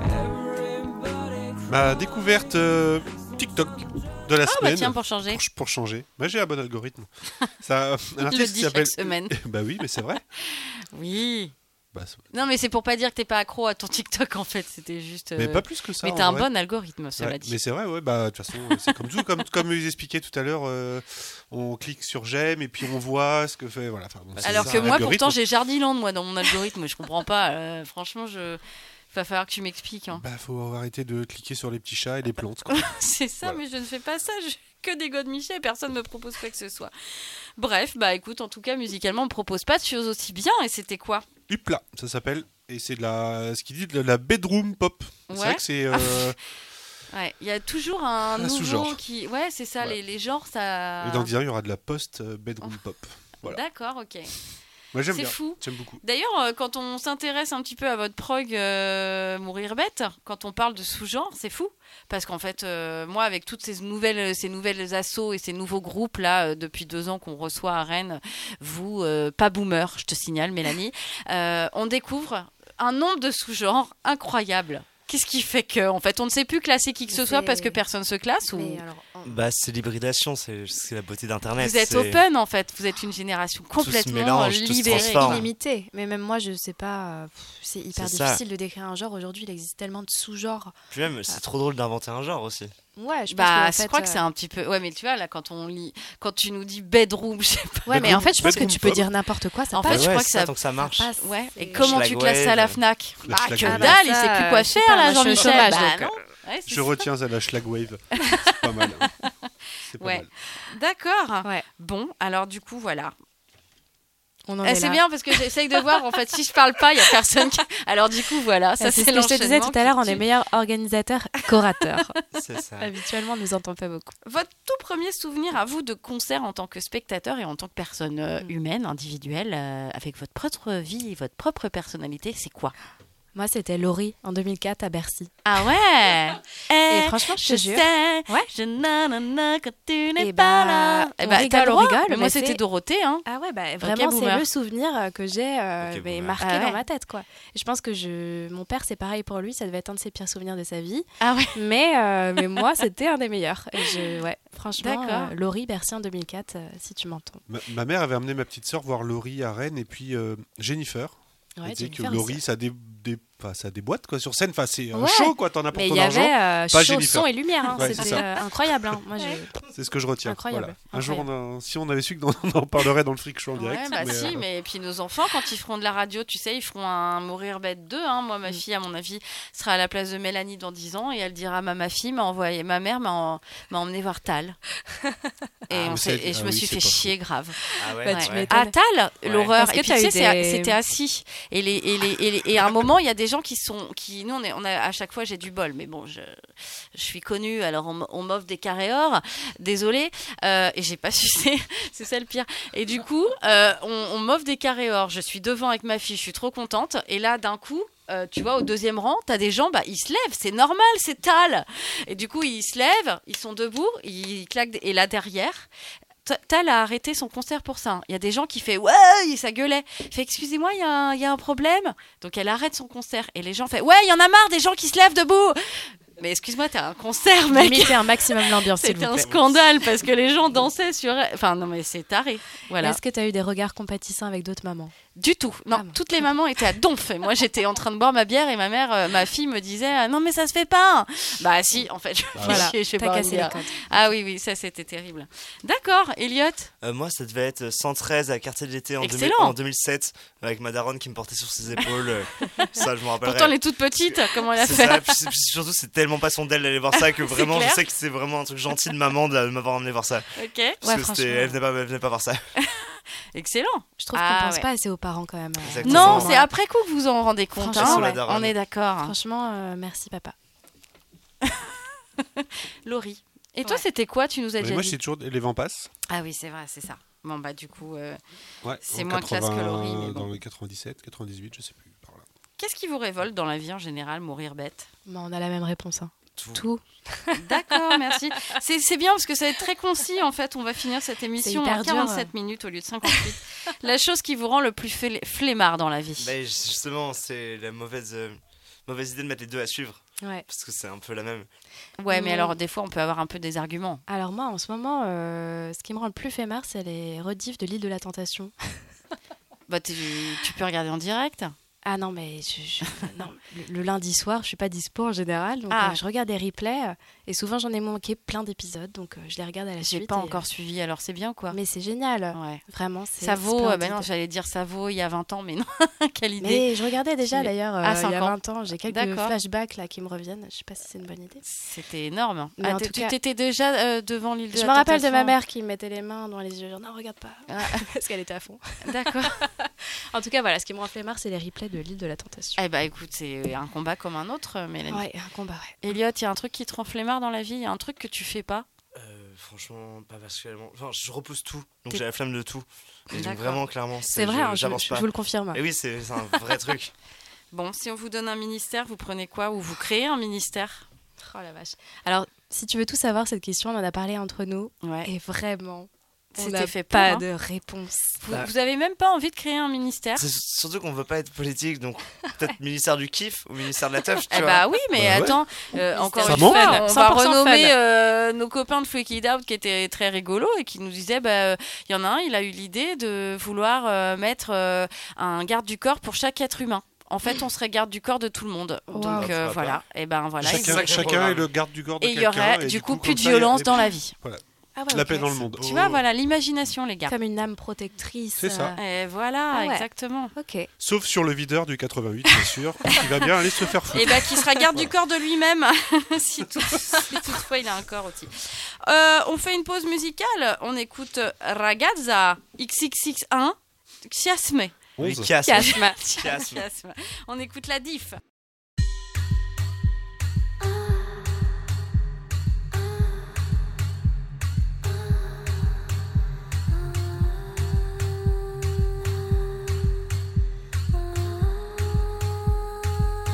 Everybody cries. Ma découverte euh, TikTok de la Ah bah semaine. tiens, pour changer. Pour, pour changer. Bah, j'ai un bon algorithme. Ça, un Le artiste dit qui s'appelle. chaque semaine. Bah oui, mais c'est vrai. Oui. Bah, c'est- Non, mais c'est pour pas dire que t'es pas accro à ton TikTok en fait. C'était juste. Mais euh, pas plus que ça. Mais en t'as un vrai. bon algorithme, cela Ouais, dit. mais c'est vrai, ouais, bah de toute façon, c'est comme tout, comme comme ils expliquaient tout à l'heure, euh, on clique sur j'aime et puis on voit ce que fait, voilà. Enfin, bon, c'est Alors ça, que un moi, algorithme. pourtant, j'ai Jardiland moi dans mon algorithme. Je comprends pas. euh, franchement, je. Va falloir que tu m'expliques. Hein. Bah, faut arrêter de cliquer sur les petits chats et les plantes. Quoi. C'est ça, Voilà. mais je ne fais pas ça. Je... Que des godemichés et personne me propose quoi que ce soit. Bref, bah écoute, en tout cas, musicalement, on me propose pas de choses aussi bien. Et c'était quoi? Hupla, ça s'appelle, et c'est de la, ce qu'il dit de la bedroom pop. C'est Ouais. vrai que c'est. euh, Ouais, il y a toujours un, Un nouveau sous-genre. qui. Ouais, c'est ça, Voilà. les, les genres, ça. Et dans le design, il y aura de la post euh, bedroom pop. Voilà. D'accord, ok. Moi j'aime C'est bien. fou. J'aime beaucoup. D'ailleurs, euh, quand on s'intéresse un petit peu à votre prog euh, Mourir Bête, quand on parle de sous-genre, c'est fou. Parce qu'en fait, euh, moi, avec toutes ces nouvelles, ces nouvelles assos et ces nouveaux groupes, là, euh, depuis deux ans qu'on reçoit à Rennes, vous, euh, pas boomer, je te signale, Mélanie, euh, on découvre un nombre de sous-genres incroyables. Qu'est-ce qui fait que, en fait, on ne sait plus classer qui que ce Mais soit c'est- parce que personne se classe ou... Mais alors, en- Bah, c'est l'hybridation, c'est c'est la beauté d'Internet. Vous êtes c'est- open, en fait. Vous êtes une génération complètement mélange, tout se libérée. transforme. illimité. Mais même moi, je sais pas. euh, pff, C'est hyper C'est ça. difficile de décrire un genre. Aujourd'hui, il existe tellement de sous-genres. Puis même, Ah. c'est trop drôle d'inventer un genre aussi. Ouais, je pense Bah, qu'en je fait, crois que euh, c'est un petit peu. Ouais, mais tu vois, là, quand on lit. Quand tu nous dis bedroom, je sais pas. Ouais, mais en fait, je pense que bedroom tu peux pop. dire n'importe quoi. Ça En passe. fait, je ouais, crois c'est que ça- tant que ça marche. passe. Ouais, et C'est- comment tu classes ça à la Fnac? La Bah, que Schlagwave. dalle, il Ah bah sait ça, plus quoi euh, je sais faire, pas, là, moi, je suis au Jean-Michel. chômage, Bah, donc, non. Ouais, c'est Je ça. retiens à la Schlagwave. C'est pas mal. C'est pas Ouais. mal. D'accord. Ouais. Bon, alors du coup, voilà. On en Eh, est c'est là. bien parce que j'essaye de voir, en fait, si je parle pas, il y a personne qui. Alors du coup, voilà, ça Ah, c'est c'est ce que je te disais l'enchaînement tout à l'heure, on qui est tue. meilleurs organisateurs qu'orateurs. C'est ça. Habituellement, on nous entend pas beaucoup. Votre tout premier souvenir à vous de concert en tant que spectateur et en tant que personne euh, Mm. humaine, individuelle, euh, avec votre propre vie et votre propre personnalité, c'est quoi? Moi, c'était Laurie en deux mille quatre à Bercy. Ah ouais. Et franchement, je te jure. sais, Ouais. je nanana quand tu n'es Et pas bah, là. on Eh bah, rigole, t'as le on droit, rigole, mais mais moi, c'est- c'était Dorothée. Hein. Ah ouais, bah, vraiment, Ok, c'est boomer. le souvenir euh, que j'ai euh, Ok, mais boomer. marqué Ah ouais. dans ma tête, quoi. Et je pense que je... mon père, c'est pareil pour lui, ça devait être un de ses pires souvenirs de sa vie. Ah ouais. Mais, euh, mais moi, c'était un des meilleurs. Et je... ouais, franchement, D'accord. euh, Laurie, Bercy en deux mille quatre, euh, si tu m'entends. Ma, ma mère avait amené ma petite sœur voir Laurie à Rennes et puis euh, Jennifer. Ouais, Elle disait que Jennifer Laurie, aussi. ça, dé, dé- enfin, ça déboîte quoi, sur scène. Enfin, c'est un Ouais. show, quoi. T'en as pour Mais ton il y argent. avait euh, Pas chaud, Jennifer. son et lumière. Hein. Ouais, c'est C'était ça. euh, incroyable. Hein. Moi, je... C'est ce que je retiens. Incroyable, Voilà. Un jour, on incroyable. a- si on avait su qu'on on en parlerait dans le Freak Show en direct. Ouais, bah mais, si, euh, mais puis nos enfants, quand ils feront de la radio, tu sais, ils feront un Mourir bête deux. Hein. Moi, ma fille, à mon avis, sera à la place de Mélanie dans dix ans et elle dira ma, ma fille m'a envoyé, ma mère m'a, en- m'a emmené voir Tal. Et, Ah, on mais s'est- c'est- et je ah me oui, suis c'est fait pas fou. chier grave. Ah ouais, Bah, ouais. tu m'étonnes. Ah, Tal, Ouais. l'horreur. Est-ce Et que puis t'as tu eu sais, c'est- des- c'était assis. Et, les, et, les, et, les- et à un moment, il y a des gens qui sont. Qui, nous, on, est, on a, à chaque fois, j'ai du bol. Mais bon, je, je suis connue, alors on, m- on m'offre des carrés or. Désolée. Euh, et j'ai pas sucé. C'est ça le pire. Et du coup, euh, on, on m'offre des carrés or. Je suis devant avec ma fille, je suis trop contente. Et là, d'un coup. euh, tu vois, au deuxième rang, t'as des gens, bah, ils se lèvent, c'est normal, c'est Tal. Et du coup, ils se lèvent, ils sont debout, ils claquent. des- Et là, derrière, T- Tal a arrêté son concert pour ça. Il y a des gens qui font ouais, et ça gueulait. Il fait excusez-moi, il y, a un- il y a un problème. Donc elle arrête son concert et les gens font ouais, il y en a marre des gens qui se lèvent debout. Mais excuse-moi, t'as un concert, mec. Limitez un maximum l'ambiance, s'il C'était vous un plaît. scandale parce que les gens dansaient sur elle. Enfin non mais c'est taré. Voilà. Est-ce que tu as eu des regards compatissants avec d'autres mamans? Du tout. Non, Ah bon. toutes les mamans étaient à donf. Et moi, j'étais en train de boire ma bière et ma mère, euh, ma fille me disait ah, non mais ça se fait pas. Bah si, en fait, je, Voilà, je, je fais t'as pas cassé une les bière. codes. Ah oui oui, ça c'était terrible. D'accord, Elliot. Euh, moi, ça devait être cent treize à Quartier de l'été en, deux mille Excellent. en deux mille sept, avec ma daronne qui me portait sur ses épaules. euh, ça, je me rappellerai. Pourtant, elle est toute petite. Comment elle a C'est fait? ça, puis c'est- puis surtout, c'est tellement pas son d'elle d'aller voir ça que vraiment, je clair. sais que c'est vraiment un truc gentil de maman de m'avoir emmené voir ça. Ok, Parce Ouais, que c'était- franchement. elle venait pas, elle venait pas voir ça. excellent. Je trouve Ah, qu'on pense ouais. pas assez aux parents quand même. euh, Exactement. Non, c'est après coup que vous en rendez compte. Franchement, hein. la daronne. On est d'accord. Franchement, euh, merci papa. Laurie. Et toi, Ouais. c'était quoi? Tu nous as mais déjà moi, dit. j'ai toujours les vents passent. Ah oui, c'est vrai, c'est ça. Bon, bah, du coup, euh, Ouais, C'est en moins classe que Laurie, mais bon. Dans les quatre-vingt-dix-sept, quatre-vingt-dix-huit, je sais plus. Par là. qu'est-ce qui vous révolte dans la vie en général, mourir bête? Bah, on a la même réponse. Hein. Tout. Tout. D'accord, merci. C'est c'est bien parce que ça va être très concis en fait. On va finir cette émission hyper en dur. quarante-sept minutes au lieu de cinquante-huit. La chose qui vous rend le plus flé- flemmard dans la vie. Bah, justement, c'est la mauvaise, euh, mauvaise idée de mettre les deux à suivre. Ouais. Parce que c'est un peu la même. Ouais, mais Mm. alors des fois on peut avoir un peu des arguments. Alors moi, en ce moment, euh, ce qui me rend le plus flemmard, c'est les rediffs de l'île de la Tentation. Bah, tu, tu peux regarder en direct. Ah non, mais je, je- non, le, le lundi soir, je suis pas dispo en général, donc Ah. euh, je regarde des replays euh, et souvent j'en ai manqué plein d'épisodes, donc euh, je les regarde à la J'ai suite. pas et, encore suivi, alors c'est bien quoi. euh, Mais c'est génial, Ouais. vraiment. c'est Ça vaut, euh, bah splendide. non, j'allais dire ça vaut il y a vingt ans, mais non, quelle idée. Mais je regardais déjà Tu- d'ailleurs euh, Ah, il y cinq a ans. vingt ans, j'ai quelques D'accord. flashbacks là qui me reviennent. Je sais pas si c'est une bonne idée. C'était énorme. Mais Ah, en t'es- tout tu cas- t'étais déjà euh, devant l'île de Je la me rappelle de Tentation. ma mère qui me mettait les mains dans les yeux, genre non regarde pas, Ah. parce qu'elle était à fond. D'accord. En tout cas voilà, ce qui me rend flemmard, c'est les replays de l'île de la Tentation. Eh bah écoute, c'est un combat comme un autre, euh, Mélanie. Ouais, un combat, ouais. Elliot, il y a un truc qui te rend flemmard dans la vie, il y a un truc que tu fais pas. Euh, franchement, pas particulièrement. Enfin, je repousse tout, donc T'es- j'ai la flemme de tout. Et donc D'accord. vraiment, clairement, C'est vrai, je- hein, je, j'avance je- pas. je vous le confirme. Et oui, c'est c'est un vrai truc. Bon, si on vous donne un ministère, vous prenez quoi? Ou vous créez un ministère? Oh la vache. Alors, si tu veux tout savoir, cette question, on en a parlé entre nous, Ouais. et vraiment, on C'était n'a fait pour, pas hein. de réponse. Vous, Bah. vous avez même pas envie de créer un ministère? C'est surtout qu'on veut pas être politique, donc peut-être ministère du kiff ou ministère de la teuf, tu Eh vois. bah oui, mais Bah ouais. attends, euh, encore Ça une monte. fois, Fun, on cent va pour cent renommer fun. euh, nos copains de Freak It Out qui étaient très rigolos et qui nous disaient, bah, euh, il y en a un, il a eu l'idée de vouloir euh, mettre euh, un garde du corps pour chaque être humain. En fait, on serait garde du corre de tout le monde. Wow. Donc euh, Pourquoi voilà, et ben voilà. Chacun, exact- Sacré chacun programme. est le garde du corps de Et il y quelqu'un. aurait et du coup comme plus de ça, il y a- violence et dans puis- la vie. Ah ouais, La ok. paix dans le monde. Tu vois, voilà, l'imagination, les gars. Comme une âme protectrice. C'est ça. euh, Et voilà, Ah ouais. exactement. Ok. Sauf sur le videur du quatre-vingt-huit, bien sûr, qui va bien aller se faire foutre. Et ben qui sera garde du corps de lui-même, si, tout- si toutefois il a un corps aussi. Euh, on fait une pause musicale, on écoute Ragazza X X X un, Chiasme. Oui, onze. casse. Chiasme. Chiasme. Chiasme. On écoute la diff. Ah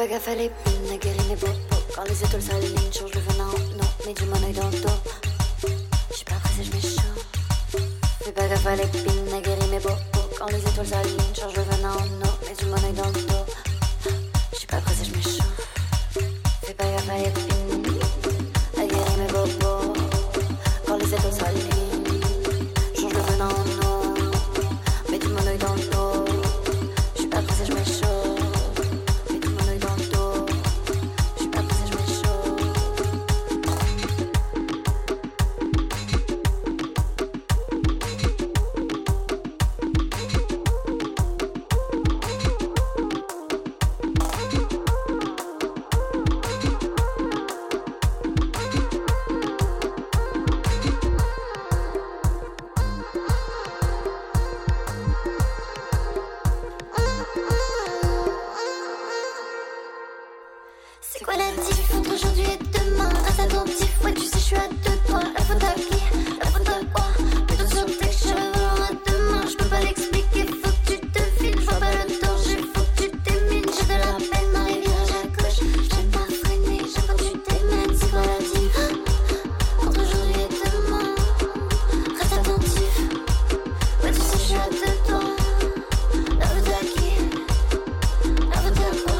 pas gaffe à l'épine, à guérir mes bobos. Quand les étoiles s'alignent, change le venin, non, mets du mon oeil dans le dos. J'suis pas pressée, j'm'échauffe. Fais pas gaffe à l'épine, à guérir mes bobos. Quand les étoiles s'alignent, change le venin, non, mets du mon oeil dans le dos. J'suis pas pressée, j'm'échauffe. Fais pas gaffe à l'épine, à guérir mes bobos. Quand les étoiles s'alignent, change le venin, non, mets du mon oeil dans le dos. J'suis pas pressée, j'm'échauffe. C'est quoi la diff entre aujourd'hui et demain? Reste attentif, ouais tu sais je suis à deux doigts. La faute à qui? La faute à quoi? Plutôt sur tes cheveux à deux mains. Je peux pas l'expliquer, faut que tu te files. Je vois pas le danger, faut que tu t'émines. J'ai de la peine dans les virages à gauche. J'aime pas freiner, j'aime quand tu t'émènes. C'est quoi la diff entre aujourd'hui et demain? Reste attentif, ouais tu sais je suis à deux doigts. La faute à qui? La faute à quoi?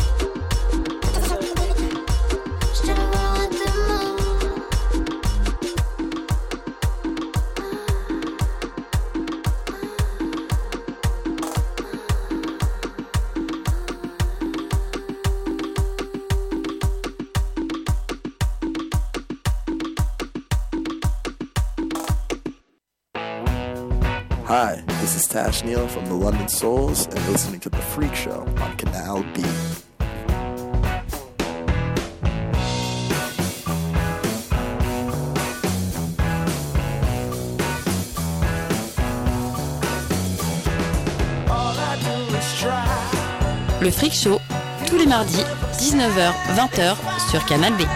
Hi, this is Tash Neal from the London Souls and listening to The Freak Show on Canal B. Le Freak Show, tous les mardis, dix-neuf heures vingt heures sur Canal B.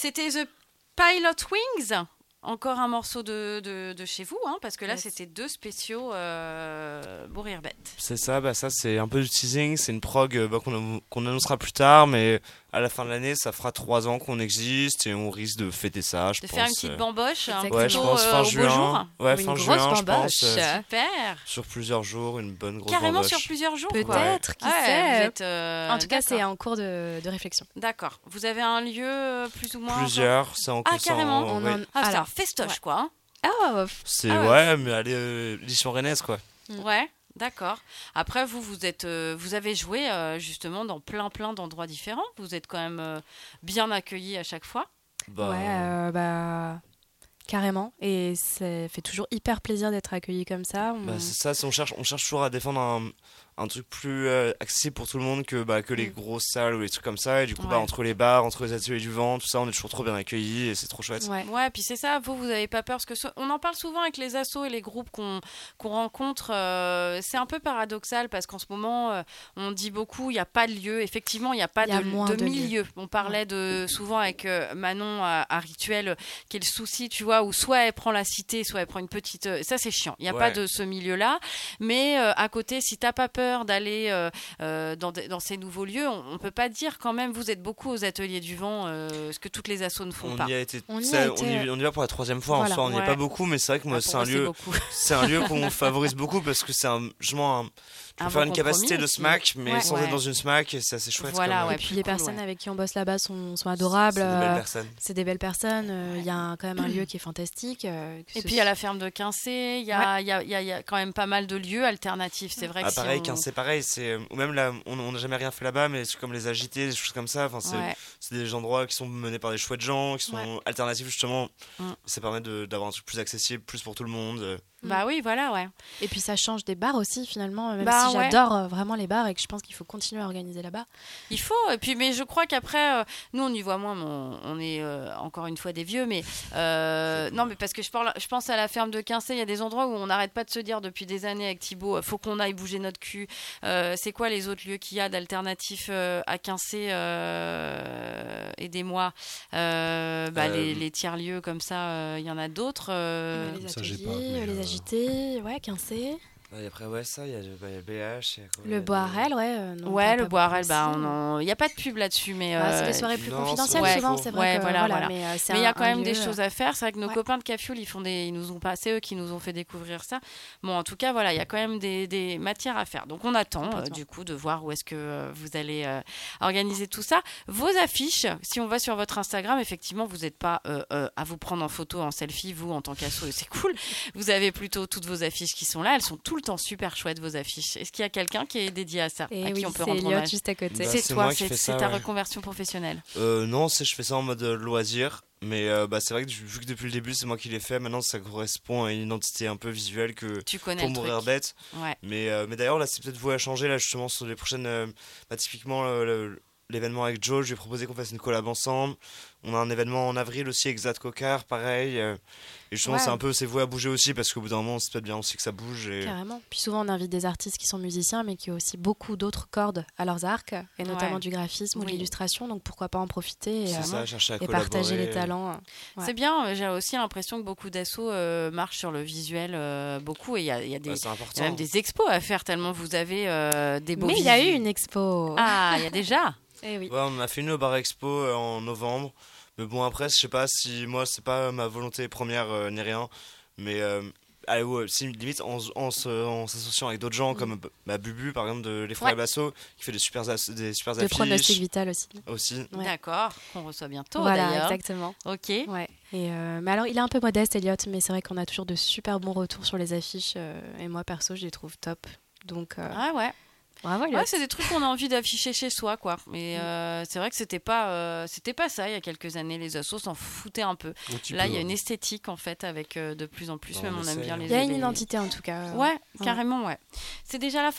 C'était The Pilot Wings. Encore un morceau de, de, de chez vous, hein, parce que là, Yes. c'était deux spéciaux euh, Mourir bête. C'est ça, bah ça c'est un peu du teasing, c'est une prog euh, bah, qu'on, qu'on annoncera plus tard, mais à la fin de l'année, ça fera trois ans qu'on existe et on risque de fêter ça, je De pense. faire une petite euh, bamboche, un Ouais, je plutôt, pense euh, fin au beau juin. jour. Ouais, Ou une fin grosse juin, je bamboche. pense. euh, Super. Sur plusieurs jours, une bonne grosse Carrément bamboche. sur plusieurs jours, quoi. Peut-être, qui Ouais, sait. vous êtes, euh, En tout cas, c'est d'accord. en cours de, de réflexion. D'accord. Vous avez un lieu euh, plus ou moins Plusieurs, c'est en Ah, cours, c'est en- carrément. On ouais. en- Ah, c'est un Alors, festoche, ouais. quoi. hein. Ah, C'est Ah ouais. ouais, mais allez, euh, édition rennaise quoi. Ouais, d'accord. Après, vous, vous êtes, euh, vous avez joué euh, justement dans plein, plein d'endroits différents. Vous êtes quand même euh, bien accueillis à chaque fois. Bah, ouais, euh, bah carrément. Et ça fait toujours hyper plaisir d'être accueilli comme ça. On- bah, c'est ça, c'est- on cherche, on cherche toujours à défendre un, un truc plus euh, accessible pour tout le monde que, bah, que les Mm. grosses salles ou les trucs comme ça. Et du coup, bah, Ouais. entre les bars, entre les ateliers du vent, tout ça, on est toujours trop bien accueillis et c'est trop chouette. Ouais. Ouais, puis c'est ça. Vous, vous avez pas peur parce que so- on en parle souvent avec les assos et les groupes qu'on qu'on rencontre. euh, c'est un peu paradoxal parce qu'en ce moment, euh, on dit beaucoup, il n'y a pas de lieu. Effectivement, il n'y a pas Il y a de, moins de de lieux. milieu. On parlait de souvent avec euh, Manon à, à Rituel, euh, qui est le souci, tu vois, où soit elle prend la cité, soit elle prend une petite. euh, ça, c'est chiant. Il n'y a Ouais. pas de ce milieu-là. Mais euh, à côté, si t'as pas peur d'aller euh, euh, dans, des- dans ces nouveaux lieux, on, on peut pas dire quand même. Vous êtes beaucoup aux ateliers du vent, euh, ce que toutes les assos ne font On pas. y a été, On y ça, a on, été, y, on y va pour la troisième fois Voilà. en soi, on n'y Ouais. est pas beaucoup, mais c'est vrai que moi Ah, pour c'est un moi, lieu, beaucoup. c'est un lieu qu'on favorise beaucoup parce que c'est un, justement un, tu Un peux faire bon une capacité compromis de aussi. SMAC, mais Ouais. sans Ouais. être dans une SMAC, et c'est assez chouette. Voilà, comme, ouais. Et puis plus les cool, personnes ouais. avec qui on bosse là-bas sont, sont adorables. c'est des belles euh, personnes. C'est des belles personnes. euh, Il y a un- quand même un lieu qui est fantastique. euh, que Et ce puis à la ferme de Quincé, il y a, il y, a, il y a- il y a quand même pas mal de lieux alternatifs. C'est vrai que Ah, si pareil, on- qu'un c'est pareil, c'est ou même là, on on n'a jamais rien fait là-bas, mais c'est comme les agités, des choses comme ça. Enfin, c'est Ouais. c'est des endroits qui sont menés par des chouettes gens, qui sont Ouais. alternatifs justement. Mm. Ça permet de- d'avoir un truc plus accessible, plus pour tout le monde. euh. Bah oui, voilà, ouais. Et puis ça change des bars aussi finalement. Même Bah, si ouais. j'adore euh, vraiment les bars et que je pense qu'il faut continuer à organiser là-bas. Il faut. Et puis, mais je crois qu'après, euh, nous, on y voit moins. Mais on, on est euh, encore une fois des vieux, mais euh, non, mais parce que je, parle, je pense à la ferme de Quincé. Il y a des endroits où on n'arrête pas de se dire depuis des années avec Thibaut, euh, faut qu'on aille bouger notre cul. Euh, c'est quoi les autres lieux qu'il y a d'alternatifs euh, à Quincé euh, Aidez-moi. Euh, bah, Euh, les, les tiers lieux comme ça, euh, il y en a d'autres. euh, les ça, j'ai ateliers, pas, mais, euh, les euh, agités, ouais, Quincé. Et après, ouais, ça, il y a, bah, il y a le B H. il y a quoi, il y a Le Boarel, ouais. euh, non, Ouais, pas- le pas Boarel, beaucoup bah, aussi. on en- il n'y a pas de pub là-dessus, mais Bah, c'est euh, des soirées plus non, confidentielles c'est souvent, vrai. c'est Ouais, vrai que voilà, voilà, voilà. mais euh, c'est Mais il y a un- quand un même des lieu, choses à faire. C'est vrai que nos Ouais. copains de Cafioul, ils font des, ils nous ont pas, c'est eux qui nous ont fait découvrir ça. Bon, en tout cas, voilà, il y a quand même des, des matières à faire. Donc, on attend euh, Complètement. du coup de voir où est-ce que euh, vous allez euh, organiser tout ça. Vos affiches, si on va sur votre Instagram, effectivement, vous n'êtes pas euh, euh, à vous prendre en photo, en selfie, vous en tant qu'asso, c'est cool. Vous avez plutôt toutes vos affiches qui sont là. Elles sont tout le temps super chouettes, vos affiches. Est-ce qu'il y a quelqu'un qui est dédié à ça, Et à oui, qui on peut c'est rendre Elliot hommage? juste à côté. Bah, C'est c'est toi, moi qui c'est fais c'est ça, ta ouais. reconversion professionnelle. Euh, non, c'est, je fais ça en mode euh, loisir, mais euh, bah, c'est vrai que du- vu que depuis le début c'est moi qui l'ai fait, maintenant ça correspond à une identité un peu visuelle que Tu connais pour le mourir truc. bête. Ouais. Mais, euh, mais d'ailleurs là c'est peut-être voué à changer là justement sur les prochaines. euh, bah, typiquement le- le- l'événement avec Joe, je lui ai proposé qu'on fasse une collab ensemble. On a un événement en avril aussi avec Zad Kokar, pareil. euh, et justement Ouais. c'est un peu c'est voué à bouger aussi parce qu'au bout d'un moment c'est peut-être bien aussi que ça bouge. Et... Carrément. Puis souvent, on invite des artistes qui sont musiciens, mais qui ont aussi beaucoup d'autres cordes à leurs arcs, et notamment Ouais. du graphisme ou de Oui. l'illustration. Donc pourquoi pas en profiter et, C'est euh, ça, chercher à et partager collaborer. les talents. Ouais. C'est bien, euh, j'ai aussi l'impression que beaucoup d'assos euh, marchent sur le visuel euh, beaucoup et il y a, il y a des, Ouais, c'est il y a important. même des expos à faire tellement vous avez euh, des beaux Mais il y a visu- eu une expo. Ah, il y a déjà. Eh oui. Ouais, on a fait une au Bar Expo euh, en novembre. Mais bon, après, je sais pas si moi, c'est pas ma volonté première euh, ni rien. Mais euh, allez, ouais, si, limite en, en, se- en s'associant avec d'autres gens Mm. comme bah, Bubu, par exemple, de Les Forêts Ouais. Basso, qui fait des super, as- des super De affiches. pronostic vital aussi. Aussi. Ouais. D'accord, qu'on reçoit bientôt Voilà, d'ailleurs. exactement. Ok. Ouais. Et euh, mais alors, il est un peu modeste, Elliot, mais c'est vrai qu'on a toujours de super bons retours sur les affiches. euh, et moi, perso, je les trouve top. Donc, euh, Ah ouais. bravo, Elliot. Ouais, c'est des trucs qu'on a envie d'afficher chez soi, quoi. Mais euh, c'est vrai que c'était pas, euh, c'était pas ça il y a quelques années. Les assos s'en foutaient un peu. Un petit Là, peu, il y a ouais. une esthétique en fait avec euh, de plus en plus. Bon, même on on aime essaie, bien hein. les. Il y a une les- identité en tout cas. Ouais, carrément, ouais. C'est déjà la fin.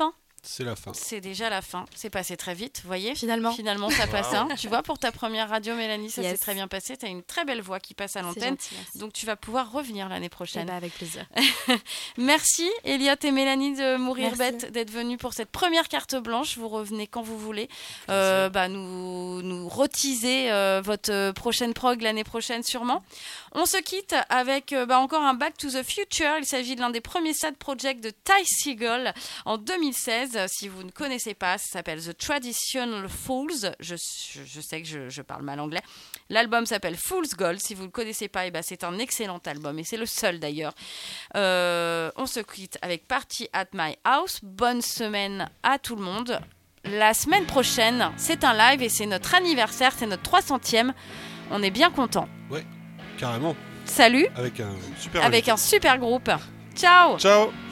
C'est la fin. C'est déjà la fin. C'est passé très vite, vous voyez. Finalement. Finalement, ça Wow. passe. Hein. Tu vois, pour ta première radio, Mélanie, ça Yes. s'est très bien passé. Tu as une très belle voix qui passe à C'est l'antenne. gentil, merci. Donc, tu vas pouvoir revenir l'année Eh prochaine. ben, avec plaisir. Merci, Elliot et Mélanie de Mourir Merci. Bête, d'être venus pour cette première carte blanche. Vous revenez quand vous voulez. Euh, bah, nous, nous reteaser euh, votre euh, prochaine prog l'année prochaine, sûrement. On se quitte avec euh, bah, encore un Back to the Future. Il s'agit de l'un des premiers sad projects de Ty Segall en deux mille seize. Si vous ne connaissez pas, ça s'appelle The Traditional Fools. Je, je, je sais que je, je parle mal anglais. L'album s'appelle Fool's Gold. Si vous ne le connaissez pas, eh ben, c'est un excellent album et c'est le seul d'ailleurs. Euh, on se quitte avec Party at My House. Bonne semaine à tout le monde. La semaine prochaine, c'est un live et c'est notre anniversaire, c'est notre trois centième. On est bien contents. Ouais, carrément. Salut, Avec un super avec invité. un super groupe. Ciao. Ciao.